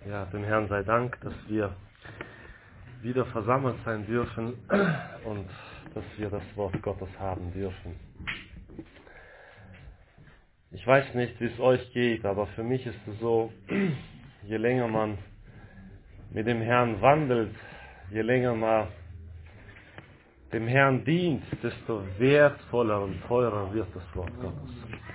Ja, dem Herrn sei Dank, dass wir wieder versammelt sein dürfen und dass wir das Wort Gottes haben dürfen. Ich weiß nicht, wie es euch geht, aber für mich ist es so, je länger man mit dem Herrn wandelt, je länger man dem Herrn dient, desto wertvoller und teurer wird das Wort Gottes.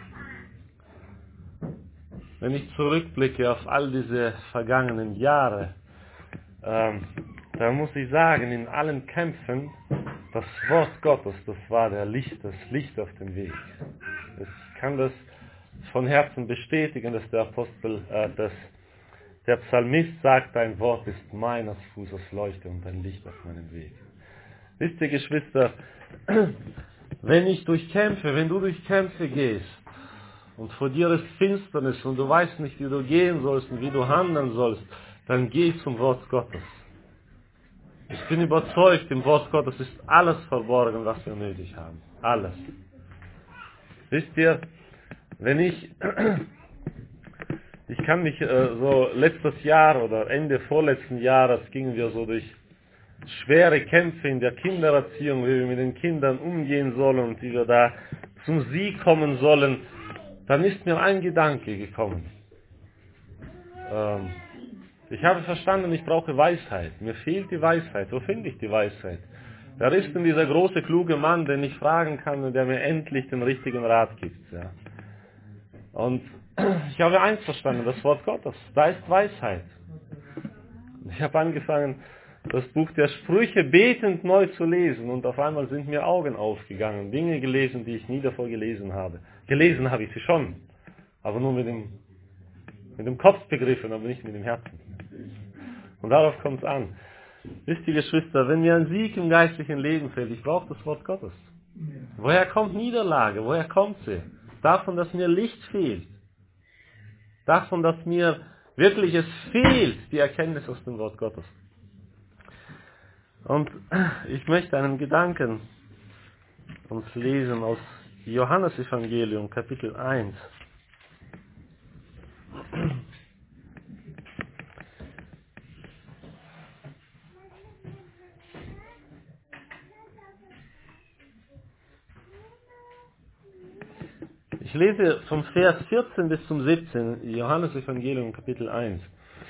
Wenn ich zurückblicke auf all diese vergangenen Jahre, dann muss ich sagen, in allen Kämpfen, das Wort Gottes, das war das Licht auf dem Weg. Ich kann das von Herzen bestätigen, dass der Psalmist sagt, dein Wort ist meines Fußes Leuchte und ein Licht auf meinem Weg. Wisst ihr, Geschwister, wenn du durch Kämpfe gehst und vor dir ist Finsternis und du weißt nicht, wie du gehen sollst und wie du handeln sollst, dann geh zum Wort Gottes. Ich bin überzeugt, im Wort Gottes ist alles verborgen, was wir nötig haben. Alles. Wisst ihr, ich kann mich so letztes Jahr oder Ende vorletzten Jahres gingen wir so durch schwere Kämpfe in der Kindererziehung, wie wir mit den Kindern umgehen sollen und wie wir da zum Sieg kommen sollen. Dann ist mir ein Gedanke gekommen. Ich habe verstanden, ich brauche Weisheit. Mir fehlt die Weisheit. Wo finde ich die Weisheit? Wer ist denn dieser große, kluge Mann, den ich fragen kann und der mir endlich den richtigen Rat gibt? Ja. Und ich habe eins verstanden, das Wort Gottes. Da ist Weisheit. Ich habe angefangen, das Buch der Sprüche betend neu zu lesen und auf einmal sind mir Augen aufgegangen. Dinge gelesen, die ich nie davor gelesen habe. Gelesen habe ich sie schon, aber nur mit dem Kopf begriffen, aber nicht mit dem Herzen. Und darauf kommt es an. Wisst ihr, Geschwister, wenn mir ein Sieg im geistlichen Leben fehlt, ich brauche das Wort Gottes. Woher kommt Niederlage? Woher kommt sie? Davon, dass mir Licht fehlt. Davon, dass mir wirklich es fehlt, die Erkenntnis aus dem Wort Gottes. Und ich möchte einen Gedanken uns lesen aus Johannesevangelium, Kapitel 1. Ich lese vom Vers 14 bis zum 17, Johannesevangelium, Kapitel 1.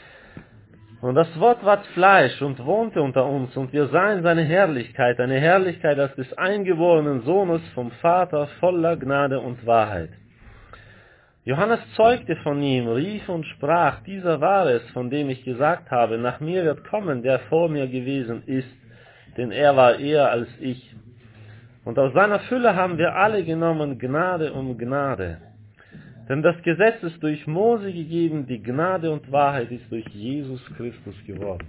Und das Wort ward Fleisch und wohnte unter uns, und wir sahen seine Herrlichkeit, eine Herrlichkeit als des eingeborenen Sohnes vom Vater, voller Gnade und Wahrheit. Johannes zeugte von ihm, rief und sprach, dieser war es, von dem ich gesagt habe, nach mir wird kommen, der vor mir gewesen ist, denn er war eher als ich. Und aus seiner Fülle haben wir alle genommen, Gnade um Gnade. Denn das Gesetz ist durch Mose gegeben, die Gnade und Wahrheit ist durch Jesus Christus geworden.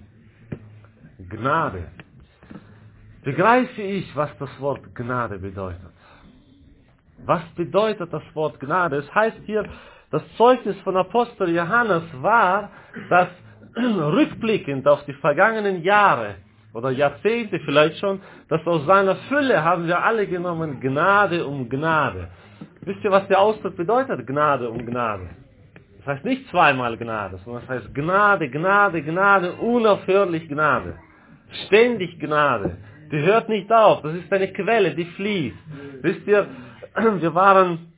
Gnade. Begreife ich, was das Wort Gnade bedeutet? Was bedeutet das Wort Gnade? Es heißt hier, das Zeugnis von Apostel Johannes war, dass rückblickend auf die vergangenen Jahre oder Jahrzehnte vielleicht schon, dass aus seiner Fülle haben wir alle genommen, Gnade um Gnade. Wisst ihr, was der Ausdruck bedeutet? Gnade um Gnade. Das heißt nicht zweimal Gnade, sondern das heißt Gnade, Gnade, Gnade, unaufhörlich Gnade. Ständig Gnade. Die hört nicht auf. Das ist eine Quelle, die fließt. Wisst ihr, wir waren,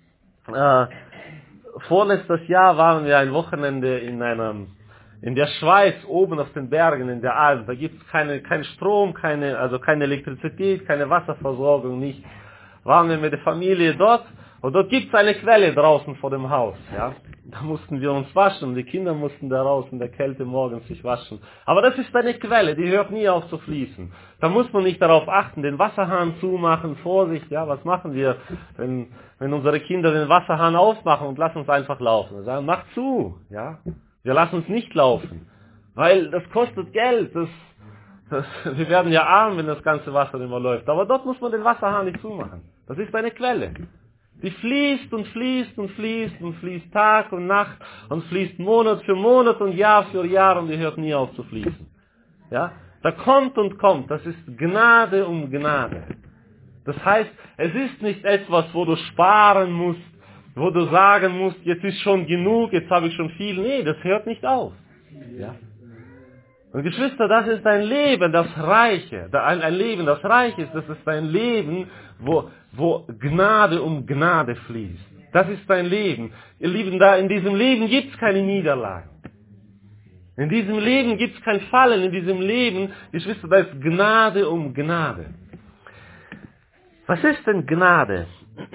vorletztes Jahr waren wir ein Wochenende in der Schweiz, oben auf den Bergen, in der Alpen. Da gibt es keinen Strom, keine Elektrizität, keine Wasserversorgung, nichts. Waren wir mit der Familie dort und dort gibt es eine Quelle draußen vor dem Haus. Ja? Da mussten wir uns waschen, die Kinder mussten da raus in der Kälte morgens sich waschen. Aber das ist eine Quelle, die hört nie auf zu fließen. Da muss man nicht darauf achten, den Wasserhahn zumachen, Vorsicht, ja, was machen wir, wenn unsere Kinder den Wasserhahn aufmachen und lassen uns einfach laufen. Wir sagen, mach zu, ja. Wir lassen uns nicht laufen, weil das kostet Geld, wir werden ja arm, wenn das ganze Wasser immer läuft. Aber dort muss man den Wasserhahn nicht zumachen. Das ist eine Quelle. Die fließt und fließt und fließt und fließt Tag und Nacht und fließt Monat für Monat und Jahr für Jahr und die hört nie auf zu fließen. Ja? Da kommt und kommt. Das ist Gnade um Gnade. Das heißt, es ist nicht etwas, wo du sparen musst, wo du sagen musst, jetzt ist schon genug, jetzt habe ich schon viel. Nee, das hört nicht auf. Ja? Und Geschwister, das ist ein Leben, das Reiche. Ein Leben, das reich ist, das ist ein Leben, wo Gnade um Gnade fließt. Das ist ein Leben. Ihr Lieben, in diesem Leben gibt es keine Niederlagen. In diesem Leben gibt es kein Fallen. In diesem Leben, Geschwister, da ist Gnade um Gnade. Was ist denn Gnade?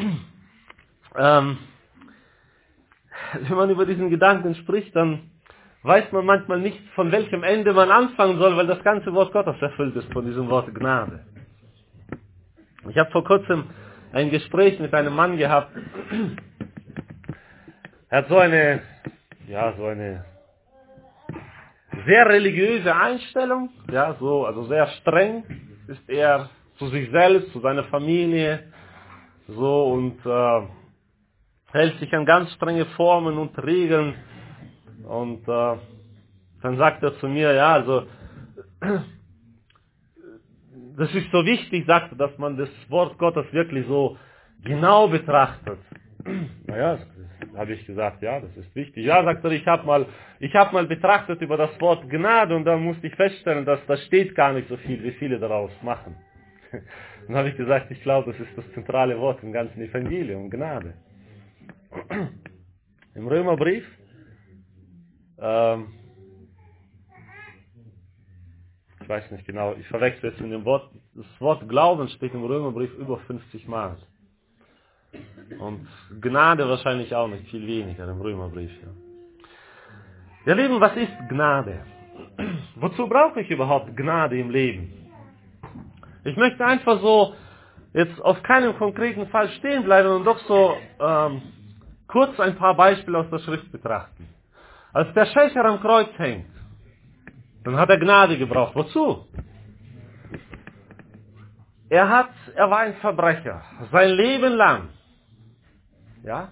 Wenn man über diesen Gedanken spricht, dann weiß man manchmal nicht, von welchem Ende man anfangen soll, weil das ganze Wort Gottes erfüllt ist von diesem Wort Gnade. Ich habe vor kurzem ein Gespräch mit einem Mann gehabt. Er hat so eine sehr religiöse Einstellung, ja, also sehr streng ist er zu sich selbst, zu seiner Familie, so, und hält sich an ganz strenge Formen und Regeln. Und dann sagt er zu mir, ja, also das ist so wichtig, sagte, dass man das Wort Gottes wirklich so genau betrachtet. Naja, habe ich gesagt, ja, das ist wichtig. Ja, sagt er, ich habe mal betrachtet über das Wort Gnade und dann musste ich feststellen, dass da steht gar nicht so viel, wie viele daraus machen. Dann habe ich gesagt, ich glaube, das ist das zentrale Wort im ganzen Evangelium, Gnade. Im Römerbrief, ich weiß nicht genau, ich verwechsel es mit dem Wort, das Wort Glauben steht im Römerbrief über 50 Mal. Und Gnade wahrscheinlich auch nicht, viel weniger im Römerbrief. Ja. Ihr Lieben, was ist Gnade? Wozu brauche ich überhaupt Gnade im Leben? Ich möchte einfach so jetzt auf keinem konkreten Fall stehen bleiben und doch so kurz ein paar Beispiele aus der Schrift betrachten. Als der Schächer am Kreuz hängt, dann hat er Gnade gebraucht. Wozu? Er war ein Verbrecher, sein Leben lang. Ja,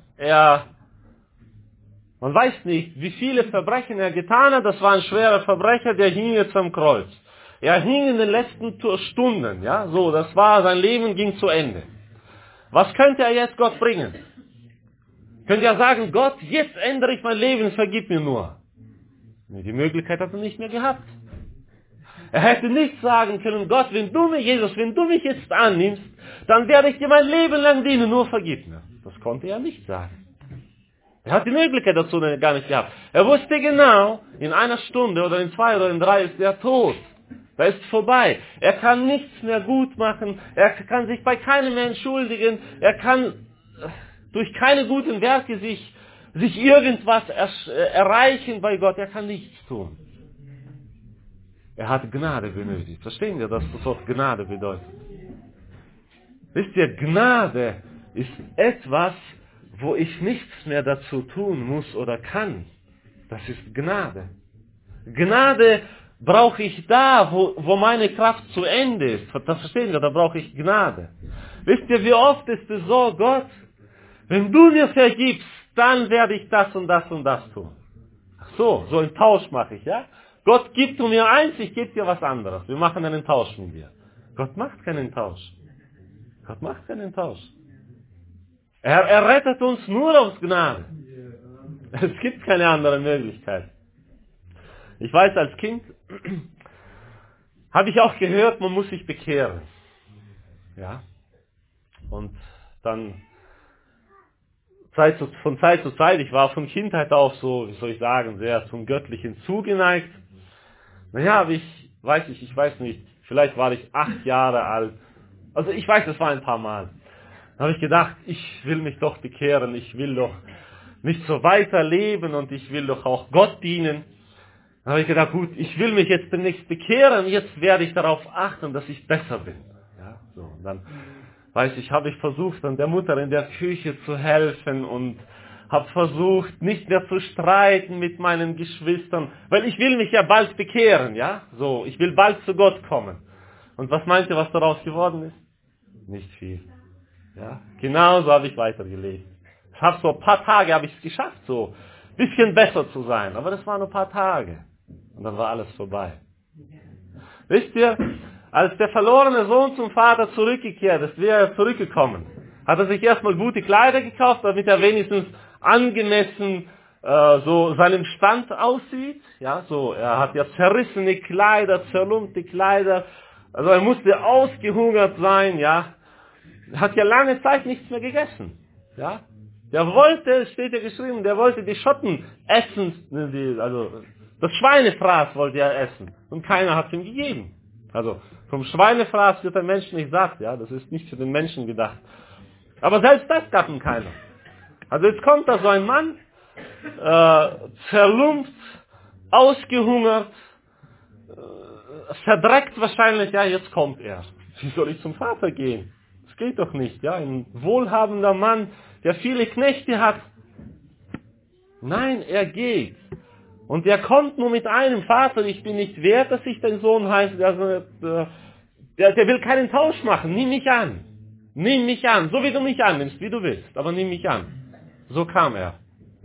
man weiß nicht, wie viele Verbrechen er getan hat. Das war ein schwerer Verbrecher, der hing jetzt am Kreuz. Er hing in den letzten Stunden, ja, so, sein Leben ging zu Ende. Was könnte er jetzt Gott bringen? Könnte er sagen, Gott, jetzt ändere ich mein Leben, vergib mir nur. Nee, die Möglichkeit hat er nicht mehr gehabt. Er hätte nicht sagen können, Gott, Jesus, wenn du mich jetzt annimmst, dann werde ich dir mein Leben lang dienen, nur vergib mir. Das konnte er nicht sagen. Er hat die Möglichkeit dazu gar nicht gehabt. Er wusste genau, in einer Stunde oder in 2 oder in 3 ist er tot. Da ist vorbei. Er kann nichts mehr gut machen. Er kann sich bei keinem mehr entschuldigen. Er kann durch keine guten Werke sich irgendwas erreichen bei Gott. Er kann nichts tun. Er hat Gnade benötigt. Verstehen wir, was das Wort Gnade bedeutet? Wisst ihr, Gnade ist etwas, wo ich nichts mehr dazu tun muss oder kann. Das ist Gnade. Gnade brauche ich da, wo meine Kraft zu Ende ist. Das verstehen wir, da brauche ich Gnade. Wisst ihr, wie oft ist es so, Gott, wenn du mir vergibst, dann werde ich das und das und das tun. Ach so einen Tausch mache ich, ja? Gott gibt du mir eins, ich gebe dir was anderes. Wir machen einen Tausch mit dir. Gott macht keinen Tausch. Gott macht keinen Tausch. Er rettet uns nur aus Gnade. Es gibt keine andere Möglichkeit. Ich weiß, als Kind habe ich auch gehört, man muss sich bekehren. Ja. Und dann von Zeit zu Zeit, ich war von Kindheit auf so, wie soll ich sagen, sehr zum Göttlichen zugeneigt. Naja, ich weiß nicht, vielleicht war ich 8 Jahre alt. Also ich weiß, es war ein paar Mal. Da habe ich gedacht, ich will mich doch bekehren, ich will doch nicht so weiterleben und ich will doch auch Gott dienen. Da habe ich gedacht, gut, ich will mich jetzt demnächst bekehren, jetzt werde ich darauf achten, dass ich besser bin. Ja, so. Und dann, habe ich versucht, dann der Mutter in der Küche zu helfen und habe versucht, nicht mehr zu streiten mit meinen Geschwistern, weil ich will mich ja bald bekehren, ja, so, ich will bald zu Gott kommen. Und was meint ihr, was daraus geworden ist? Nicht viel. Ja, genauso habe ich weitergelebt. Ich habe so ein paar Tage habe ich es geschafft, so ein bisschen besser zu sein, aber das waren nur ein paar Tage. Und dann war alles vorbei. Wisst ihr, als der verlorene Sohn zum Vater zurückgekehrt ist, wie er zurückgekommen, hat er sich erstmal gute Kleider gekauft, damit er wenigstens angemessen so seinem Stand aussieht. Ja, so, er hat ja zerrissene Kleider, zerlumpte Kleider. Also er musste ausgehungert sein, ja. Er hat ja lange Zeit nichts mehr gegessen. Ja. Der wollte, steht ja geschrieben, der wollte die Schotten essen, also das Schweinefraß wollte er essen. Und keiner hat ihm gegeben. Also vom Schweinefraß wird der Mensch nicht satt, ja. Das ist nicht für den Menschen gedacht. Aber selbst das gab ihm keiner. Also jetzt kommt da so ein Mann, zerlumpt, ausgehungert, verdreckt wahrscheinlich, ja, jetzt kommt er. Wie soll ich zum Vater gehen? Das geht doch nicht, ja, ein wohlhabender Mann, der viele Knechte hat. Nein, er geht. Und er kommt nur mit einem: Vater, ich bin nicht wert, dass ich dein Sohn heiße. Also, der will keinen Tausch machen, nimm mich an. Nimm mich an, so wie du mich annimmst, wie du willst, aber nimm mich an. So kam er.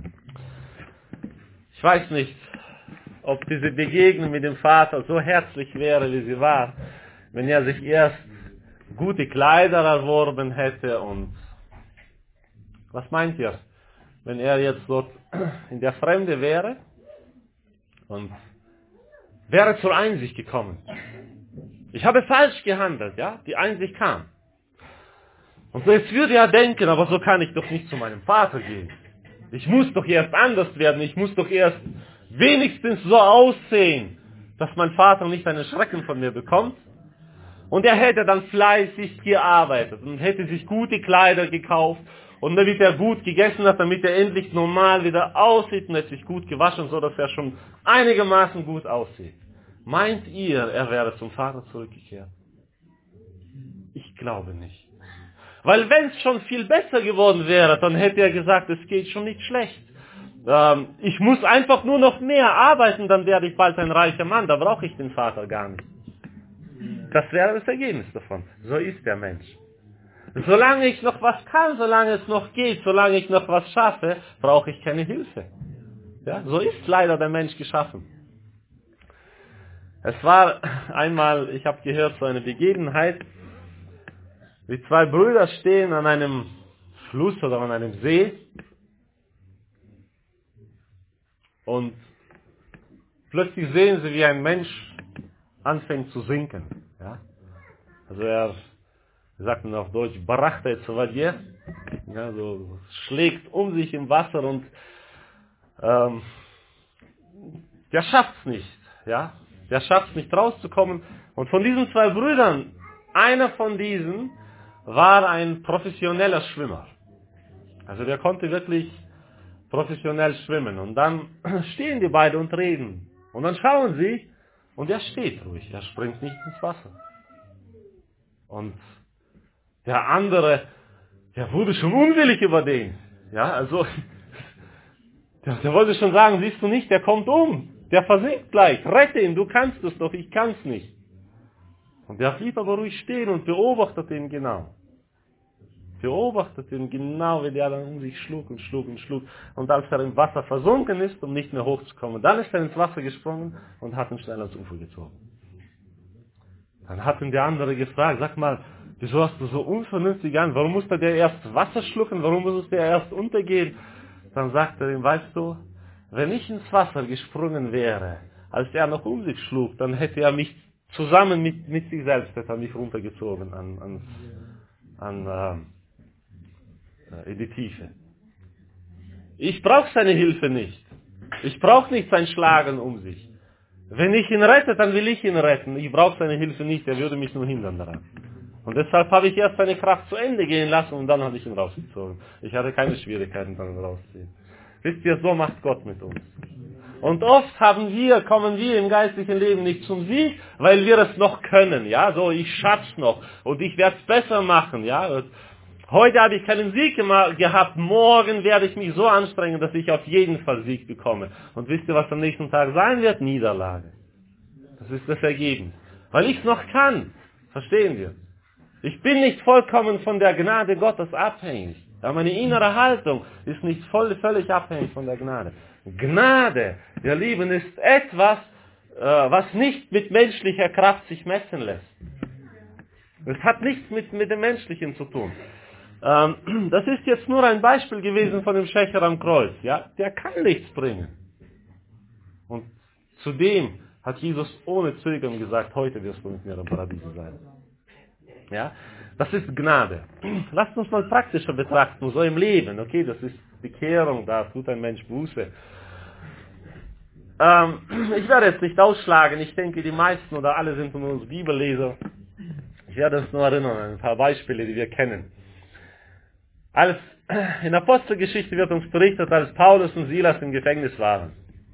Ich weiß nicht, ob diese Begegnung mit dem Vater so herzlich wäre, wie sie war, wenn er sich erst gute Kleider erworben hätte. Und was meint ihr, wenn er jetzt dort in der Fremde wäre und wäre zur Einsicht gekommen? Ich habe falsch gehandelt, ja? Die Einsicht kam. Und so jetzt würde er denken: aber so kann ich doch nicht zu meinem Vater gehen. Ich muss doch erst anders werden. Ich muss doch erst wenigstens so aussehen, dass mein Vater nicht einen Schrecken von mir bekommt. Und er hätte dann fleißig gearbeitet und hätte sich gute Kleider gekauft. Und damit er gut gegessen hat, damit er endlich normal wieder aussieht, und hätte sich gut gewaschen, so dass er schon einigermaßen gut aussieht. Meint ihr, er wäre zum Vater zurückgekehrt? Ich glaube nicht. Weil wenn es schon viel besser geworden wäre, dann hätte er gesagt, es geht schon nicht schlecht. Ich muss einfach nur noch mehr arbeiten, dann werde ich bald ein reicher Mann, da brauche ich den Vater gar nicht. Das wäre das Ergebnis davon. So ist der Mensch. Solange ich noch was kann, solange es noch geht, solange ich noch was schaffe, brauche ich keine Hilfe. Ja, so ist leider der Mensch geschaffen. Es war einmal, ich habe gehört, so eine Begebenheit, wie zwei Brüder stehen an einem Fluss oder an einem See und plötzlich sehen sie, wie ein Mensch anfängt zu sinken. Ja? Also er, wir sagten auf Deutsch, barachtet zu Wadir, ja, so schlägt um sich im Wasser und der schafft es nicht. Ja? Der schafft es nicht rauszukommen. Und von diesen zwei Brüdern, einer von diesen war ein professioneller Schwimmer. Also der konnte wirklich professionell schwimmen. Und dann stehen die beiden und reden. Und dann schauen sie und er steht ruhig. Er springt nicht ins Wasser. Und der andere, der wurde schon unwillig über den. Ja, also der wollte schon sagen: siehst du nicht, der kommt um. Der versinkt gleich. Rette ihn, du kannst es doch, ich kann es nicht. Und der blieb aber ruhig stehen und beobachtet ihn genau. Beobachtet ihn genau, wie der dann um sich schlug und schlug und schlug. Und als er im Wasser versunken ist, um nicht mehr hochzukommen, dann ist er ins Wasser gesprungen und hat ihn schnell ans Ufer gezogen. Dann hat ihn der andere gefragt: sag mal, wieso hast du so unvernünftig an? Warum musste der erst Wasser schlucken? Warum musste der erst untergehen? Dann sagt er ihm: weißt du, wenn ich ins Wasser gesprungen wäre, als er noch um sich schlug, dann hätte er mich zusammen mit sich selbst hätte er mich runtergezogen in die Tiefe. Ich brauche seine Hilfe nicht. Ich brauche nicht sein Schlagen um sich. Wenn ich ihn rette, dann will ich ihn retten. Ich brauche seine Hilfe nicht, er würde mich nur hindern daran. Und deshalb habe ich erst seine Kraft zu Ende gehen lassen und dann habe ich ihn rausgezogen. Ich hatte keine Schwierigkeiten beim Rausziehen. Wisst ihr, so macht Gott mit uns. Und oft kommen wir im geistlichen Leben nicht zum Sieg, weil wir es noch können, ja, so, ich schaff's noch und ich werde es besser machen, ja. Heute habe ich keinen Sieg gehabt, morgen werde ich mich so anstrengen, dass ich auf jeden Fall Sieg bekomme. Und wisst ihr, was am nächsten Tag sein wird? Niederlage. Das ist das Ergebnis. Weil ich es noch kann. Verstehen wir? Ich bin nicht vollkommen von der Gnade Gottes abhängig. Ja, meine innere Haltung ist nicht völlig abhängig von der Gnade. Gnade, ihr Lieben, ist etwas, was nicht mit menschlicher Kraft sich messen lässt. Es hat nichts mit dem Menschlichen zu tun. Das ist jetzt nur ein Beispiel gewesen von dem Schächer am Kreuz. Ja? Der kann nichts bringen. Und zudem hat Jesus ohne Zögern gesagt, heute wirst du mit mir im Paradiese sein. Ja? Das ist Gnade. Lasst uns mal praktischer betrachten, so im Leben. Okay, das ist Bekehrung, da tut ein Mensch Buße. Ich werde jetzt nicht ausschlagen, ich denke, die meisten oder alle sind von uns Bibelleser. Ich werde uns nur erinnern an ein paar Beispiele, die wir kennen. In der Apostelgeschichte wird uns berichtet, als Paulus und Silas im Gefängnis waren.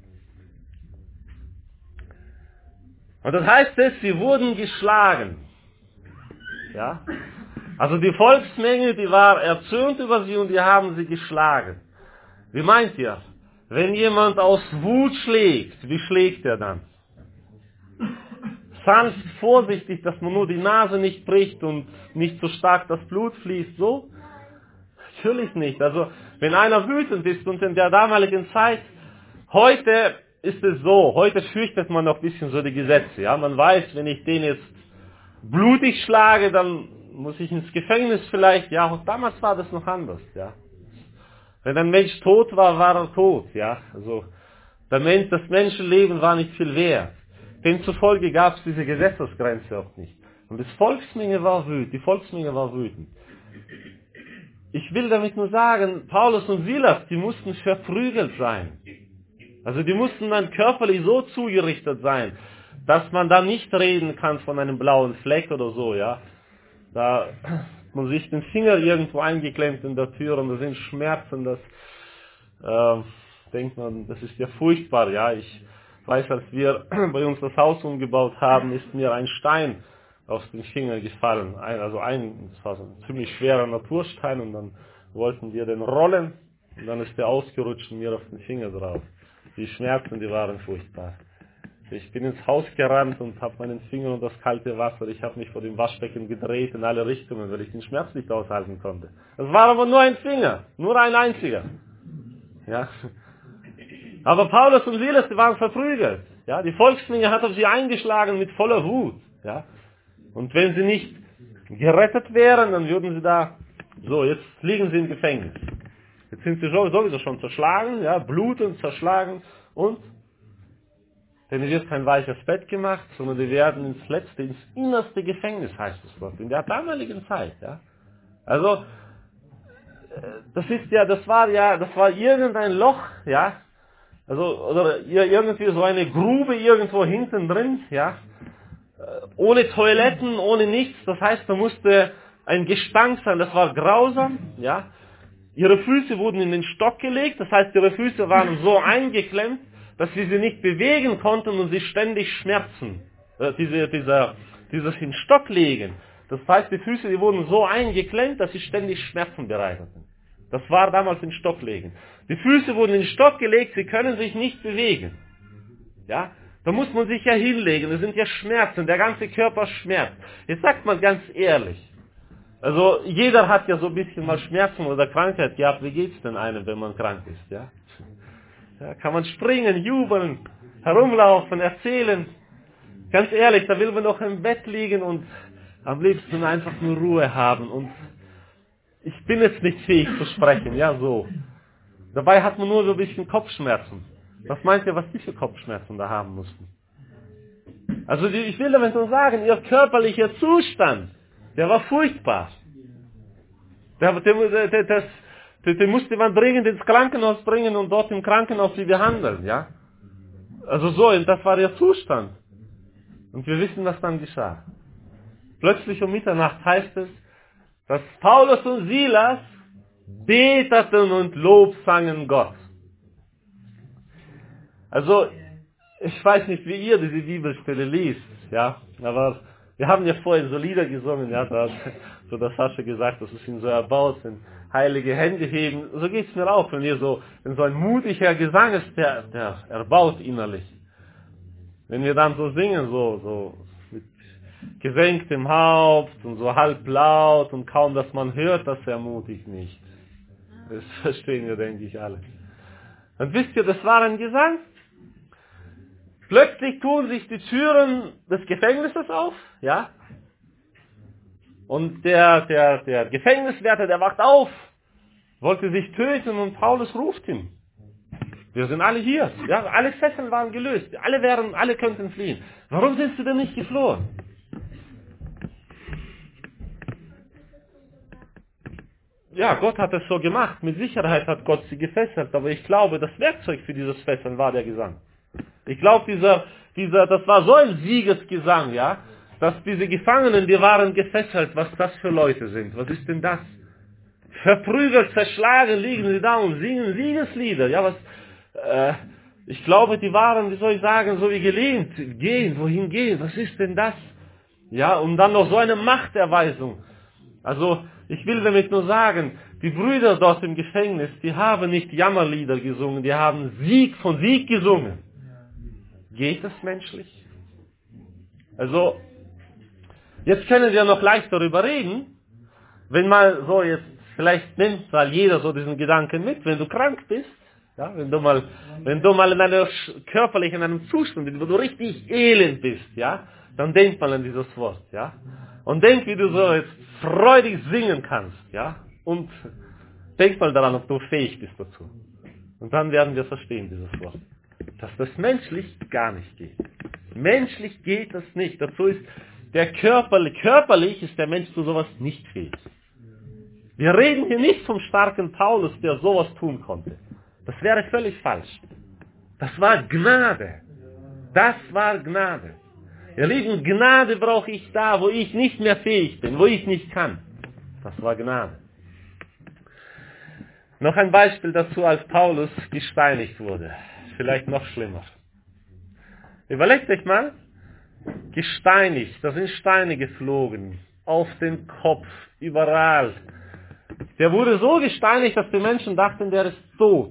Und das heißt es, sie wurden geschlagen. Ja? Also die Volksmenge, die war erzürnt über sie und die haben sie geschlagen. Wie meint ihr? Wenn jemand aus Wut schlägt, wie schlägt er dann? Sanft, vorsichtig, dass man nur die Nase nicht bricht und nicht so stark das Blut fließt, so? Natürlich nicht. Also, wenn einer wütend ist und in der damaligen Zeit, heute ist es so, heute fürchtet man noch ein bisschen so die Gesetze, ja? Man weiß, wenn ich den jetzt blutig schlage, dann muss ich ins Gefängnis vielleicht, ja? Und damals war das noch anders, ja? Wenn ein Mensch tot war, war er tot, ja? Also, das Menschenleben war nicht viel wert. Demzufolge gab es diese Gesetzesgrenze auch nicht. Und die Volksmenge war wütend. Ich will damit nur sagen, Paulus und Silas, die mussten verprügelt sein. Also die mussten dann körperlich so zugerichtet sein, dass man da nicht reden kann von einem blauen Fleck oder so, ja. Da hat man sich den Finger irgendwo eingeklemmt in der Tür und da sind Schmerzen, das denkt man, das ist ja furchtbar, ja. Ich weiß, als wir bei uns das Haus umgebaut haben, ist mir ein Stein auf den Finger gefallen. Das war so ein ziemlich schwerer Naturstein und dann wollten wir den rollen und dann ist der ausgerutscht und mir auf den Finger drauf. Die Schmerzen, die waren furchtbar. Ich bin ins Haus gerannt und habe meinen Finger und das kalte Wasser, ich habe mich vor dem Waschbecken gedreht in alle Richtungen, weil ich den Schmerz nicht aushalten konnte. Es war aber nur ein Finger, nur ein einziger. Ja. Aber Paulus und Silas, die waren verprügelt. Ja. Die Volksmenge hat auf sie eingeschlagen mit voller Wut. Ja. Und wenn sie nicht gerettet wären, dann würden sie da, so, jetzt liegen sie im Gefängnis. Jetzt sind sie sowieso schon zerschlagen, ja, blutend zerschlagen und denen wird kein weiches Bett gemacht, sondern die werden ins innerste Gefängnis, heißt es dort, in der damaligen Zeit, ja. Also, das war irgendein Loch, ja, also, oder irgendwie so eine Grube irgendwo hinten drin, ja, ohne Toiletten, ohne nichts, das heißt, da musste ein Gestank sein, das war grausam, ja. Ihre Füße wurden in den Stock gelegt, das heißt, ihre Füße waren so eingeklemmt, dass sie nicht bewegen konnten und sie ständig schmerzen. Dieses in Stock legen. Das heißt, die Füße, die wurden so eingeklemmt, dass sie ständig Schmerzen bereiteten. Das war damals in Stock legen. Die Füße wurden in den Stock gelegt, sie können sich nicht bewegen. Ja? Da muss man sich ja hinlegen, das sind ja Schmerzen, der ganze Körper schmerzt. Jetzt sagt man ganz ehrlich, also jeder hat ja so ein bisschen mal Schmerzen oder Krankheit gehabt, wie geht's denn einem, wenn man krank ist, ja? Ja, kann man springen, jubeln, herumlaufen, erzählen. Ganz ehrlich, da will man doch im Bett liegen und am liebsten einfach nur Ruhe haben. Und ich bin jetzt nicht fähig zu sprechen, ja so. Dabei hat man nur so ein bisschen Kopfschmerzen. Was meint ihr, was die für Kopfschmerzen da haben mussten? Also ich will damit nur sagen, ihr körperlicher Zustand, der war furchtbar. Den musste man dringend ins Krankenhaus bringen und dort im Krankenhaus sie behandeln, ja. Also so, und das war ihr Zustand. Und wir wissen, was dann geschah. Plötzlich um Mitternacht heißt es, dass Paulus und Silas beteten und Lob sangen Gott. Also, ich weiß nicht, wie ihr diese Bibelstelle liest, ja, aber wir haben ja vorhin so Lieder gesungen, ja, da hat so der Sascha gesagt, dass es ihn so erbaut, wenn heilige Hände heben. So geht's mir auch, wenn so ein mutiger Gesang ist, der erbaut innerlich. Wenn wir dann so singen, so mit gesenktem Haupt und so halblaut und kaum, dass man hört, das ermutigt nicht. Das verstehen wir, denke ich, alle. Und wisst ihr, das war ein Gesang. Plötzlich tun sich die Türen des Gefängnisses auf, ja. Und der Gefängniswärter, der wacht auf, wollte sich töten und Paulus ruft ihn. Wir sind alle hier. Ja, alle Fesseln waren gelöst. Alle könnten fliehen. Warum sind sie denn nicht geflohen? Ja, Gott hat es so gemacht. Mit Sicherheit hat Gott sie gefesselt. Aber ich glaube, das Werkzeug für dieses Fesseln war der Gesang. Ich glaube, das war so ein Siegesgesang, ja, dass diese Gefangenen, die waren gefesselt. Was das für Leute sind. Was ist denn das? Verprügelt, zerschlagen liegen sie da und singen Siegeslieder. Ja, ich glaube, die waren, wie soll ich sagen, so wie gelähmt. Wohin gehen? Was ist denn das? Ja, und dann noch so eine Machterweisung. Also, ich will damit nur sagen, die Brüder dort im Gefängnis, die haben nicht Jammerlieder gesungen, die haben von Sieg gesungen. Geht es menschlich? Also, jetzt können wir noch leicht darüber reden, wenn mal so jetzt, vielleicht nimmt mal jeder so diesen Gedanken mit, wenn du krank bist, ja, wenn du mal in einer körperlich in einem Zustand bist, wo du richtig elend bist, ja, dann denk mal an dieses Wort, ja. Und denk, wie du so jetzt freudig singen kannst, ja. Und denk mal daran, ob du fähig bist dazu. Und dann werden wir verstehen, dieses Wort. Dass das menschlich gar nicht geht. Menschlich geht das nicht. Dazu ist körperlich ist der Mensch zu sowas nicht fähig. Wir reden hier nicht vom starken Paulus, der sowas tun konnte. Das wäre völlig falsch. Das war Gnade. Das war Gnade. Ihr Lieben, Gnade brauche ich da, wo ich nicht mehr fähig bin, wo ich nicht kann. Das war Gnade. Noch ein Beispiel dazu, als Paulus gesteinigt wurde. Vielleicht noch schlimmer. Überlegt euch mal, gesteinigt, da sind Steine geflogen, auf den Kopf, überall. Der wurde so gesteinigt, dass die Menschen dachten, der ist tot.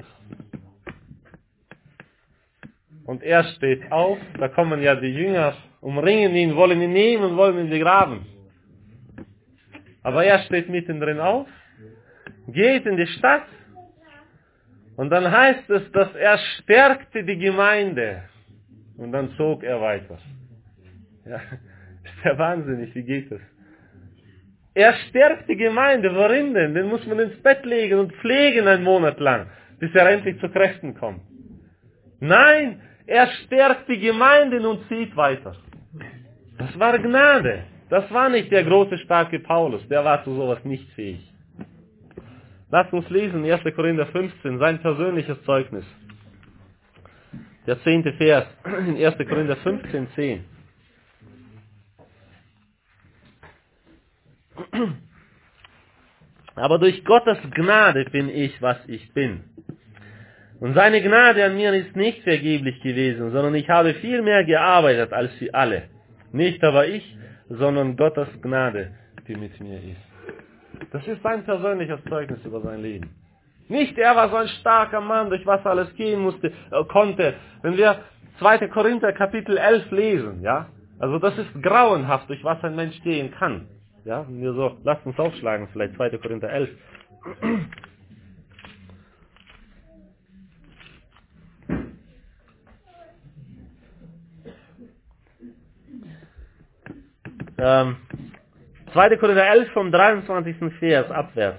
Und er steht auf, da kommen ja die Jünger, umringen ihn, wollen ihn nehmen und wollen ihn begraben. Aber er steht mittendrin auf, geht in die Stadt, und dann heißt es, dass er stärkte die Gemeinde. Und dann zog er weiter. Ja, ist ja wahnsinnig, wie geht das? Er stärkt die Gemeinde, warum denn? Den muss man ins Bett legen und pflegen 1 Monat lang, bis er endlich zu Kräften kommt. Nein, er stärkt die Gemeinde und zieht weiter. Das war Gnade. Das war nicht der große, starke Paulus, der war zu sowas nicht fähig. Lasst uns lesen, 1. Korinther 15, sein persönliches Zeugnis. Der 10. Vers, in 1. Korinther 15, 10. Aber durch Gottes Gnade bin ich, was ich bin. Und seine Gnade an mir ist nicht vergeblich gewesen, sondern ich habe viel mehr gearbeitet als sie alle. Nicht aber ich, sondern Gottes Gnade, die mit mir ist. Das ist sein persönliches Zeugnis über sein Leben. Nicht er war so ein starker Mann, durch was alles gehen konnte. Wenn wir 2. Korinther Kapitel 11 lesen, ja, also das ist grauenhaft, durch was ein Mensch gehen kann. Ja, wenn wir so, lasst uns aufschlagen, vielleicht 2. Korinther 11. Ähm, 2. Korinther 11 vom 23. Vers abwärts.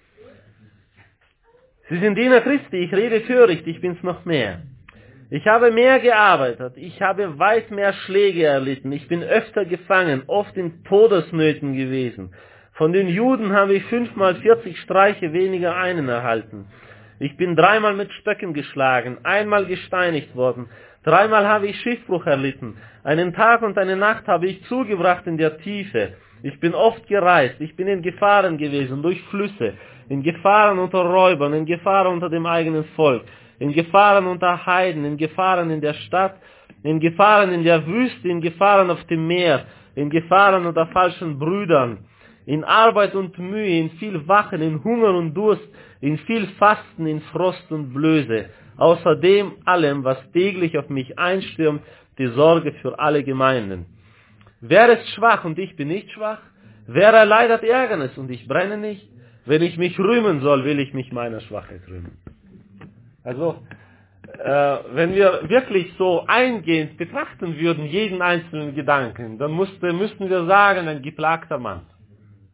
Sie sind Diener Christi, ich rede töricht, ich bin's noch mehr. Ich habe mehr gearbeitet, ich habe weit mehr Schläge erlitten, ich bin öfter gefangen, oft in Todesnöten gewesen. Von den Juden habe ich 5-mal 40 Streiche weniger einen erhalten. Ich bin 3-mal mit Stöcken geschlagen, 1-mal gesteinigt worden, 3-mal habe ich Schiffbruch erlitten, einen Tag und eine Nacht habe ich zugebracht in der Tiefe. Ich bin oft gereist, ich bin in Gefahren gewesen, durch Flüsse, in Gefahren unter Räubern, in Gefahren unter dem eigenen Volk, in Gefahren unter Heiden, in Gefahren in der Stadt, in Gefahren in der Wüste, in Gefahren auf dem Meer, in Gefahren unter falschen Brüdern, in Arbeit und Mühe, in viel Wachen, in Hunger und Durst, in viel Fasten, in Frost und Blöße, außerdem allem, was täglich auf mich einstürmt, die Sorge für alle Gemeinden. Wer ist schwach und ich bin nicht schwach? Wer erleidet Ärgernis und ich brenne nicht? Wenn ich mich rühmen soll, will ich mich meiner Schwachheit rühmen. Also, wenn wir wirklich so eingehend betrachten würden, jeden einzelnen Gedanken, dann müssten wir sagen, ein geplagter Mann.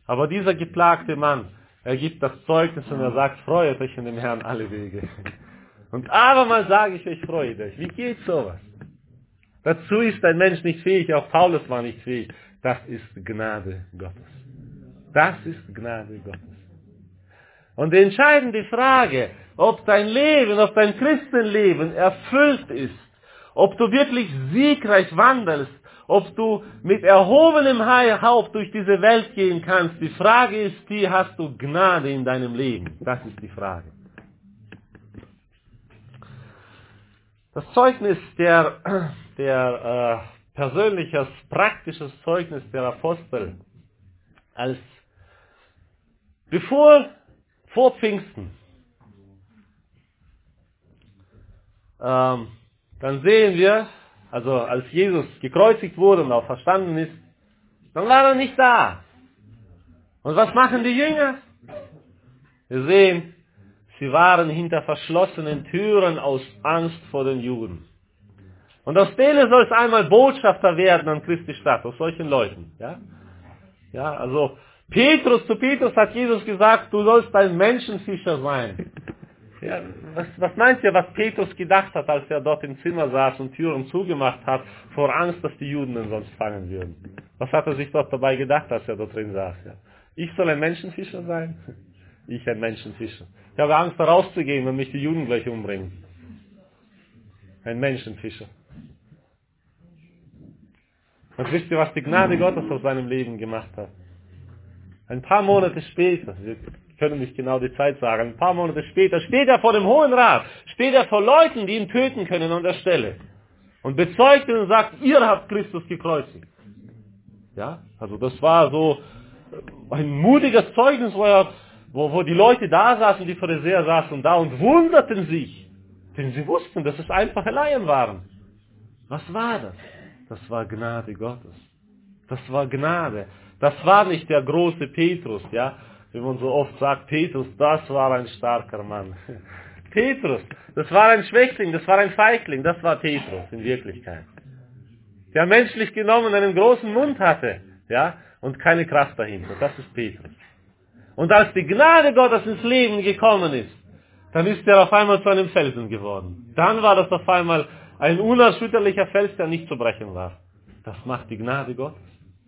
Aber dieser geplagte Mann, er gibt das Zeugnis und er sagt, freut euch in dem Herrn alle Wege. Und abermals sage ich euch, freut euch. Wie geht sowas? Dazu ist ein Mensch nicht fähig, auch Paulus war nicht fähig. Das ist Gnade Gottes. Das ist Gnade Gottes. Und die entscheidende Frage, ob dein Leben, ob dein Christenleben erfüllt ist, ob du wirklich siegreich wandelst, ob du mit erhobenem Haupt durch diese Welt gehen kannst, die Frage ist die, hast du Gnade in deinem Leben? Das ist die Frage. Das Zeugnis persönliches, praktisches Zeugnis der Apostel vor Pfingsten, dann sehen wir, also als Jesus gekreuzigt wurde und auch verstanden ist, dann war er nicht da. Und was machen die Jünger? Wir sehen, sie waren hinter verschlossenen Türen aus Angst vor den Juden. Und aus denen soll es einmal Botschafter werden an Christi Stadt, aus solchen Leuten. Ja, also zu Petrus hat Jesus gesagt, du sollst ein Menschenfischer sein. Ja, was meint ihr, was Petrus gedacht hat, als er dort im Zimmer saß und Türen zugemacht hat, vor Angst, dass die Juden ihn sonst fangen würden? Was hat er sich dort dabei gedacht, als er dort drin saß? Ja? Ich soll ein Menschenfischer sein? Ich ein Menschenfischer. Ich habe Angst, da rauszugehen, wenn mich die Juden gleich umbringen. Ein Menschenfischer. Und wisst ihr, was die Gnade Gottes auf seinem Leben gemacht hat? Ein paar Monate später, wir können nicht genau die Zeit sagen, ein paar Monate später steht er vor dem Hohen Rat, steht er vor Leuten, die ihn töten können an der Stelle und bezeugt ihn und sagt, ihr habt Christus gekreuzigt. Ja, also das war so ein mutiges Zeugnis, wo die Leute da saßen, die Pharisäer saßen da und wunderten sich, denn sie wussten, dass es einfache Laien waren. Was war das? Das war Gnade Gottes. Das war Gnade. Das war nicht der große Petrus, ja, wie man so oft sagt, Petrus, das war ein starker Mann. Petrus, das war ein Schwächling, das war ein Feigling, das war Petrus in Wirklichkeit. Der menschlich genommen einen großen Mund hatte, ja, und keine Kraft dahinter. Das ist Petrus. Und als die Gnade Gottes ins Leben gekommen ist, dann ist er auf einmal zu einem Felsen geworden. Dann war das auf einmal ein unerschütterlicher Fels, der nicht zu brechen war. Das macht die Gnade Gottes.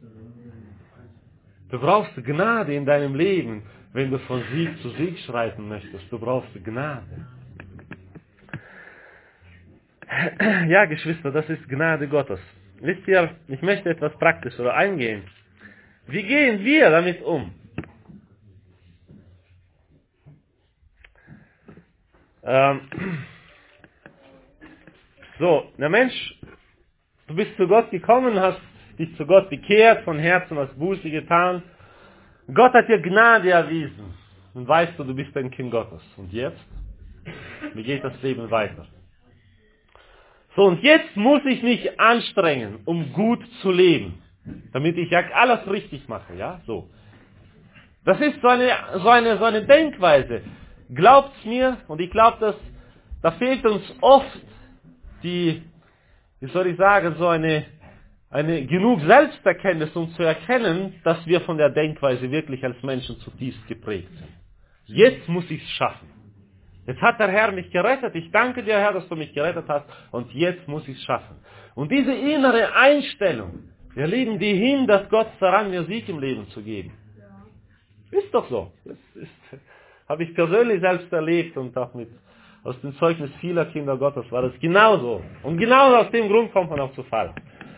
Du brauchst Gnade in deinem Leben, wenn du von Sieg zu Sieg schreiten möchtest. Du brauchst Gnade. Ja, Geschwister, das ist Gnade Gottes. Wisst ihr, ich möchte etwas praktischer eingehen. Wie gehen wir damit um? Der Mensch, du bist zu Gott gekommen, hast dich zu Gott bekehrt, von Herzen hast Buße getan. Gott hat dir Gnade erwiesen. Und weißt du, du bist ein Kind Gottes. Und jetzt? Wie geht das Leben weiter? So, und jetzt muss ich mich anstrengen, um gut zu leben. Damit ich ja alles richtig mache, ja? So. Das ist so eine Denkweise. Glaubt's mir, und ich glaube, da fehlt uns oft eine genug Selbsterkenntnis, um zu erkennen, dass wir von der Denkweise wirklich als Menschen zutiefst geprägt sind. Jetzt muss ich es schaffen. Jetzt hat der Herr mich gerettet. Ich danke dir, Herr, dass du mich gerettet hast. Und jetzt muss ich es schaffen. Und diese innere Einstellung, wir legen die hin, dass Gott daran mir Sieg im Leben zu geben. Ist doch so. Das habe ich persönlich selbst erlebt und auch aus dem Zeugnis vieler Kinder Gottes war das genauso. Und genau aus dem Grund kommt man auch zu Fall.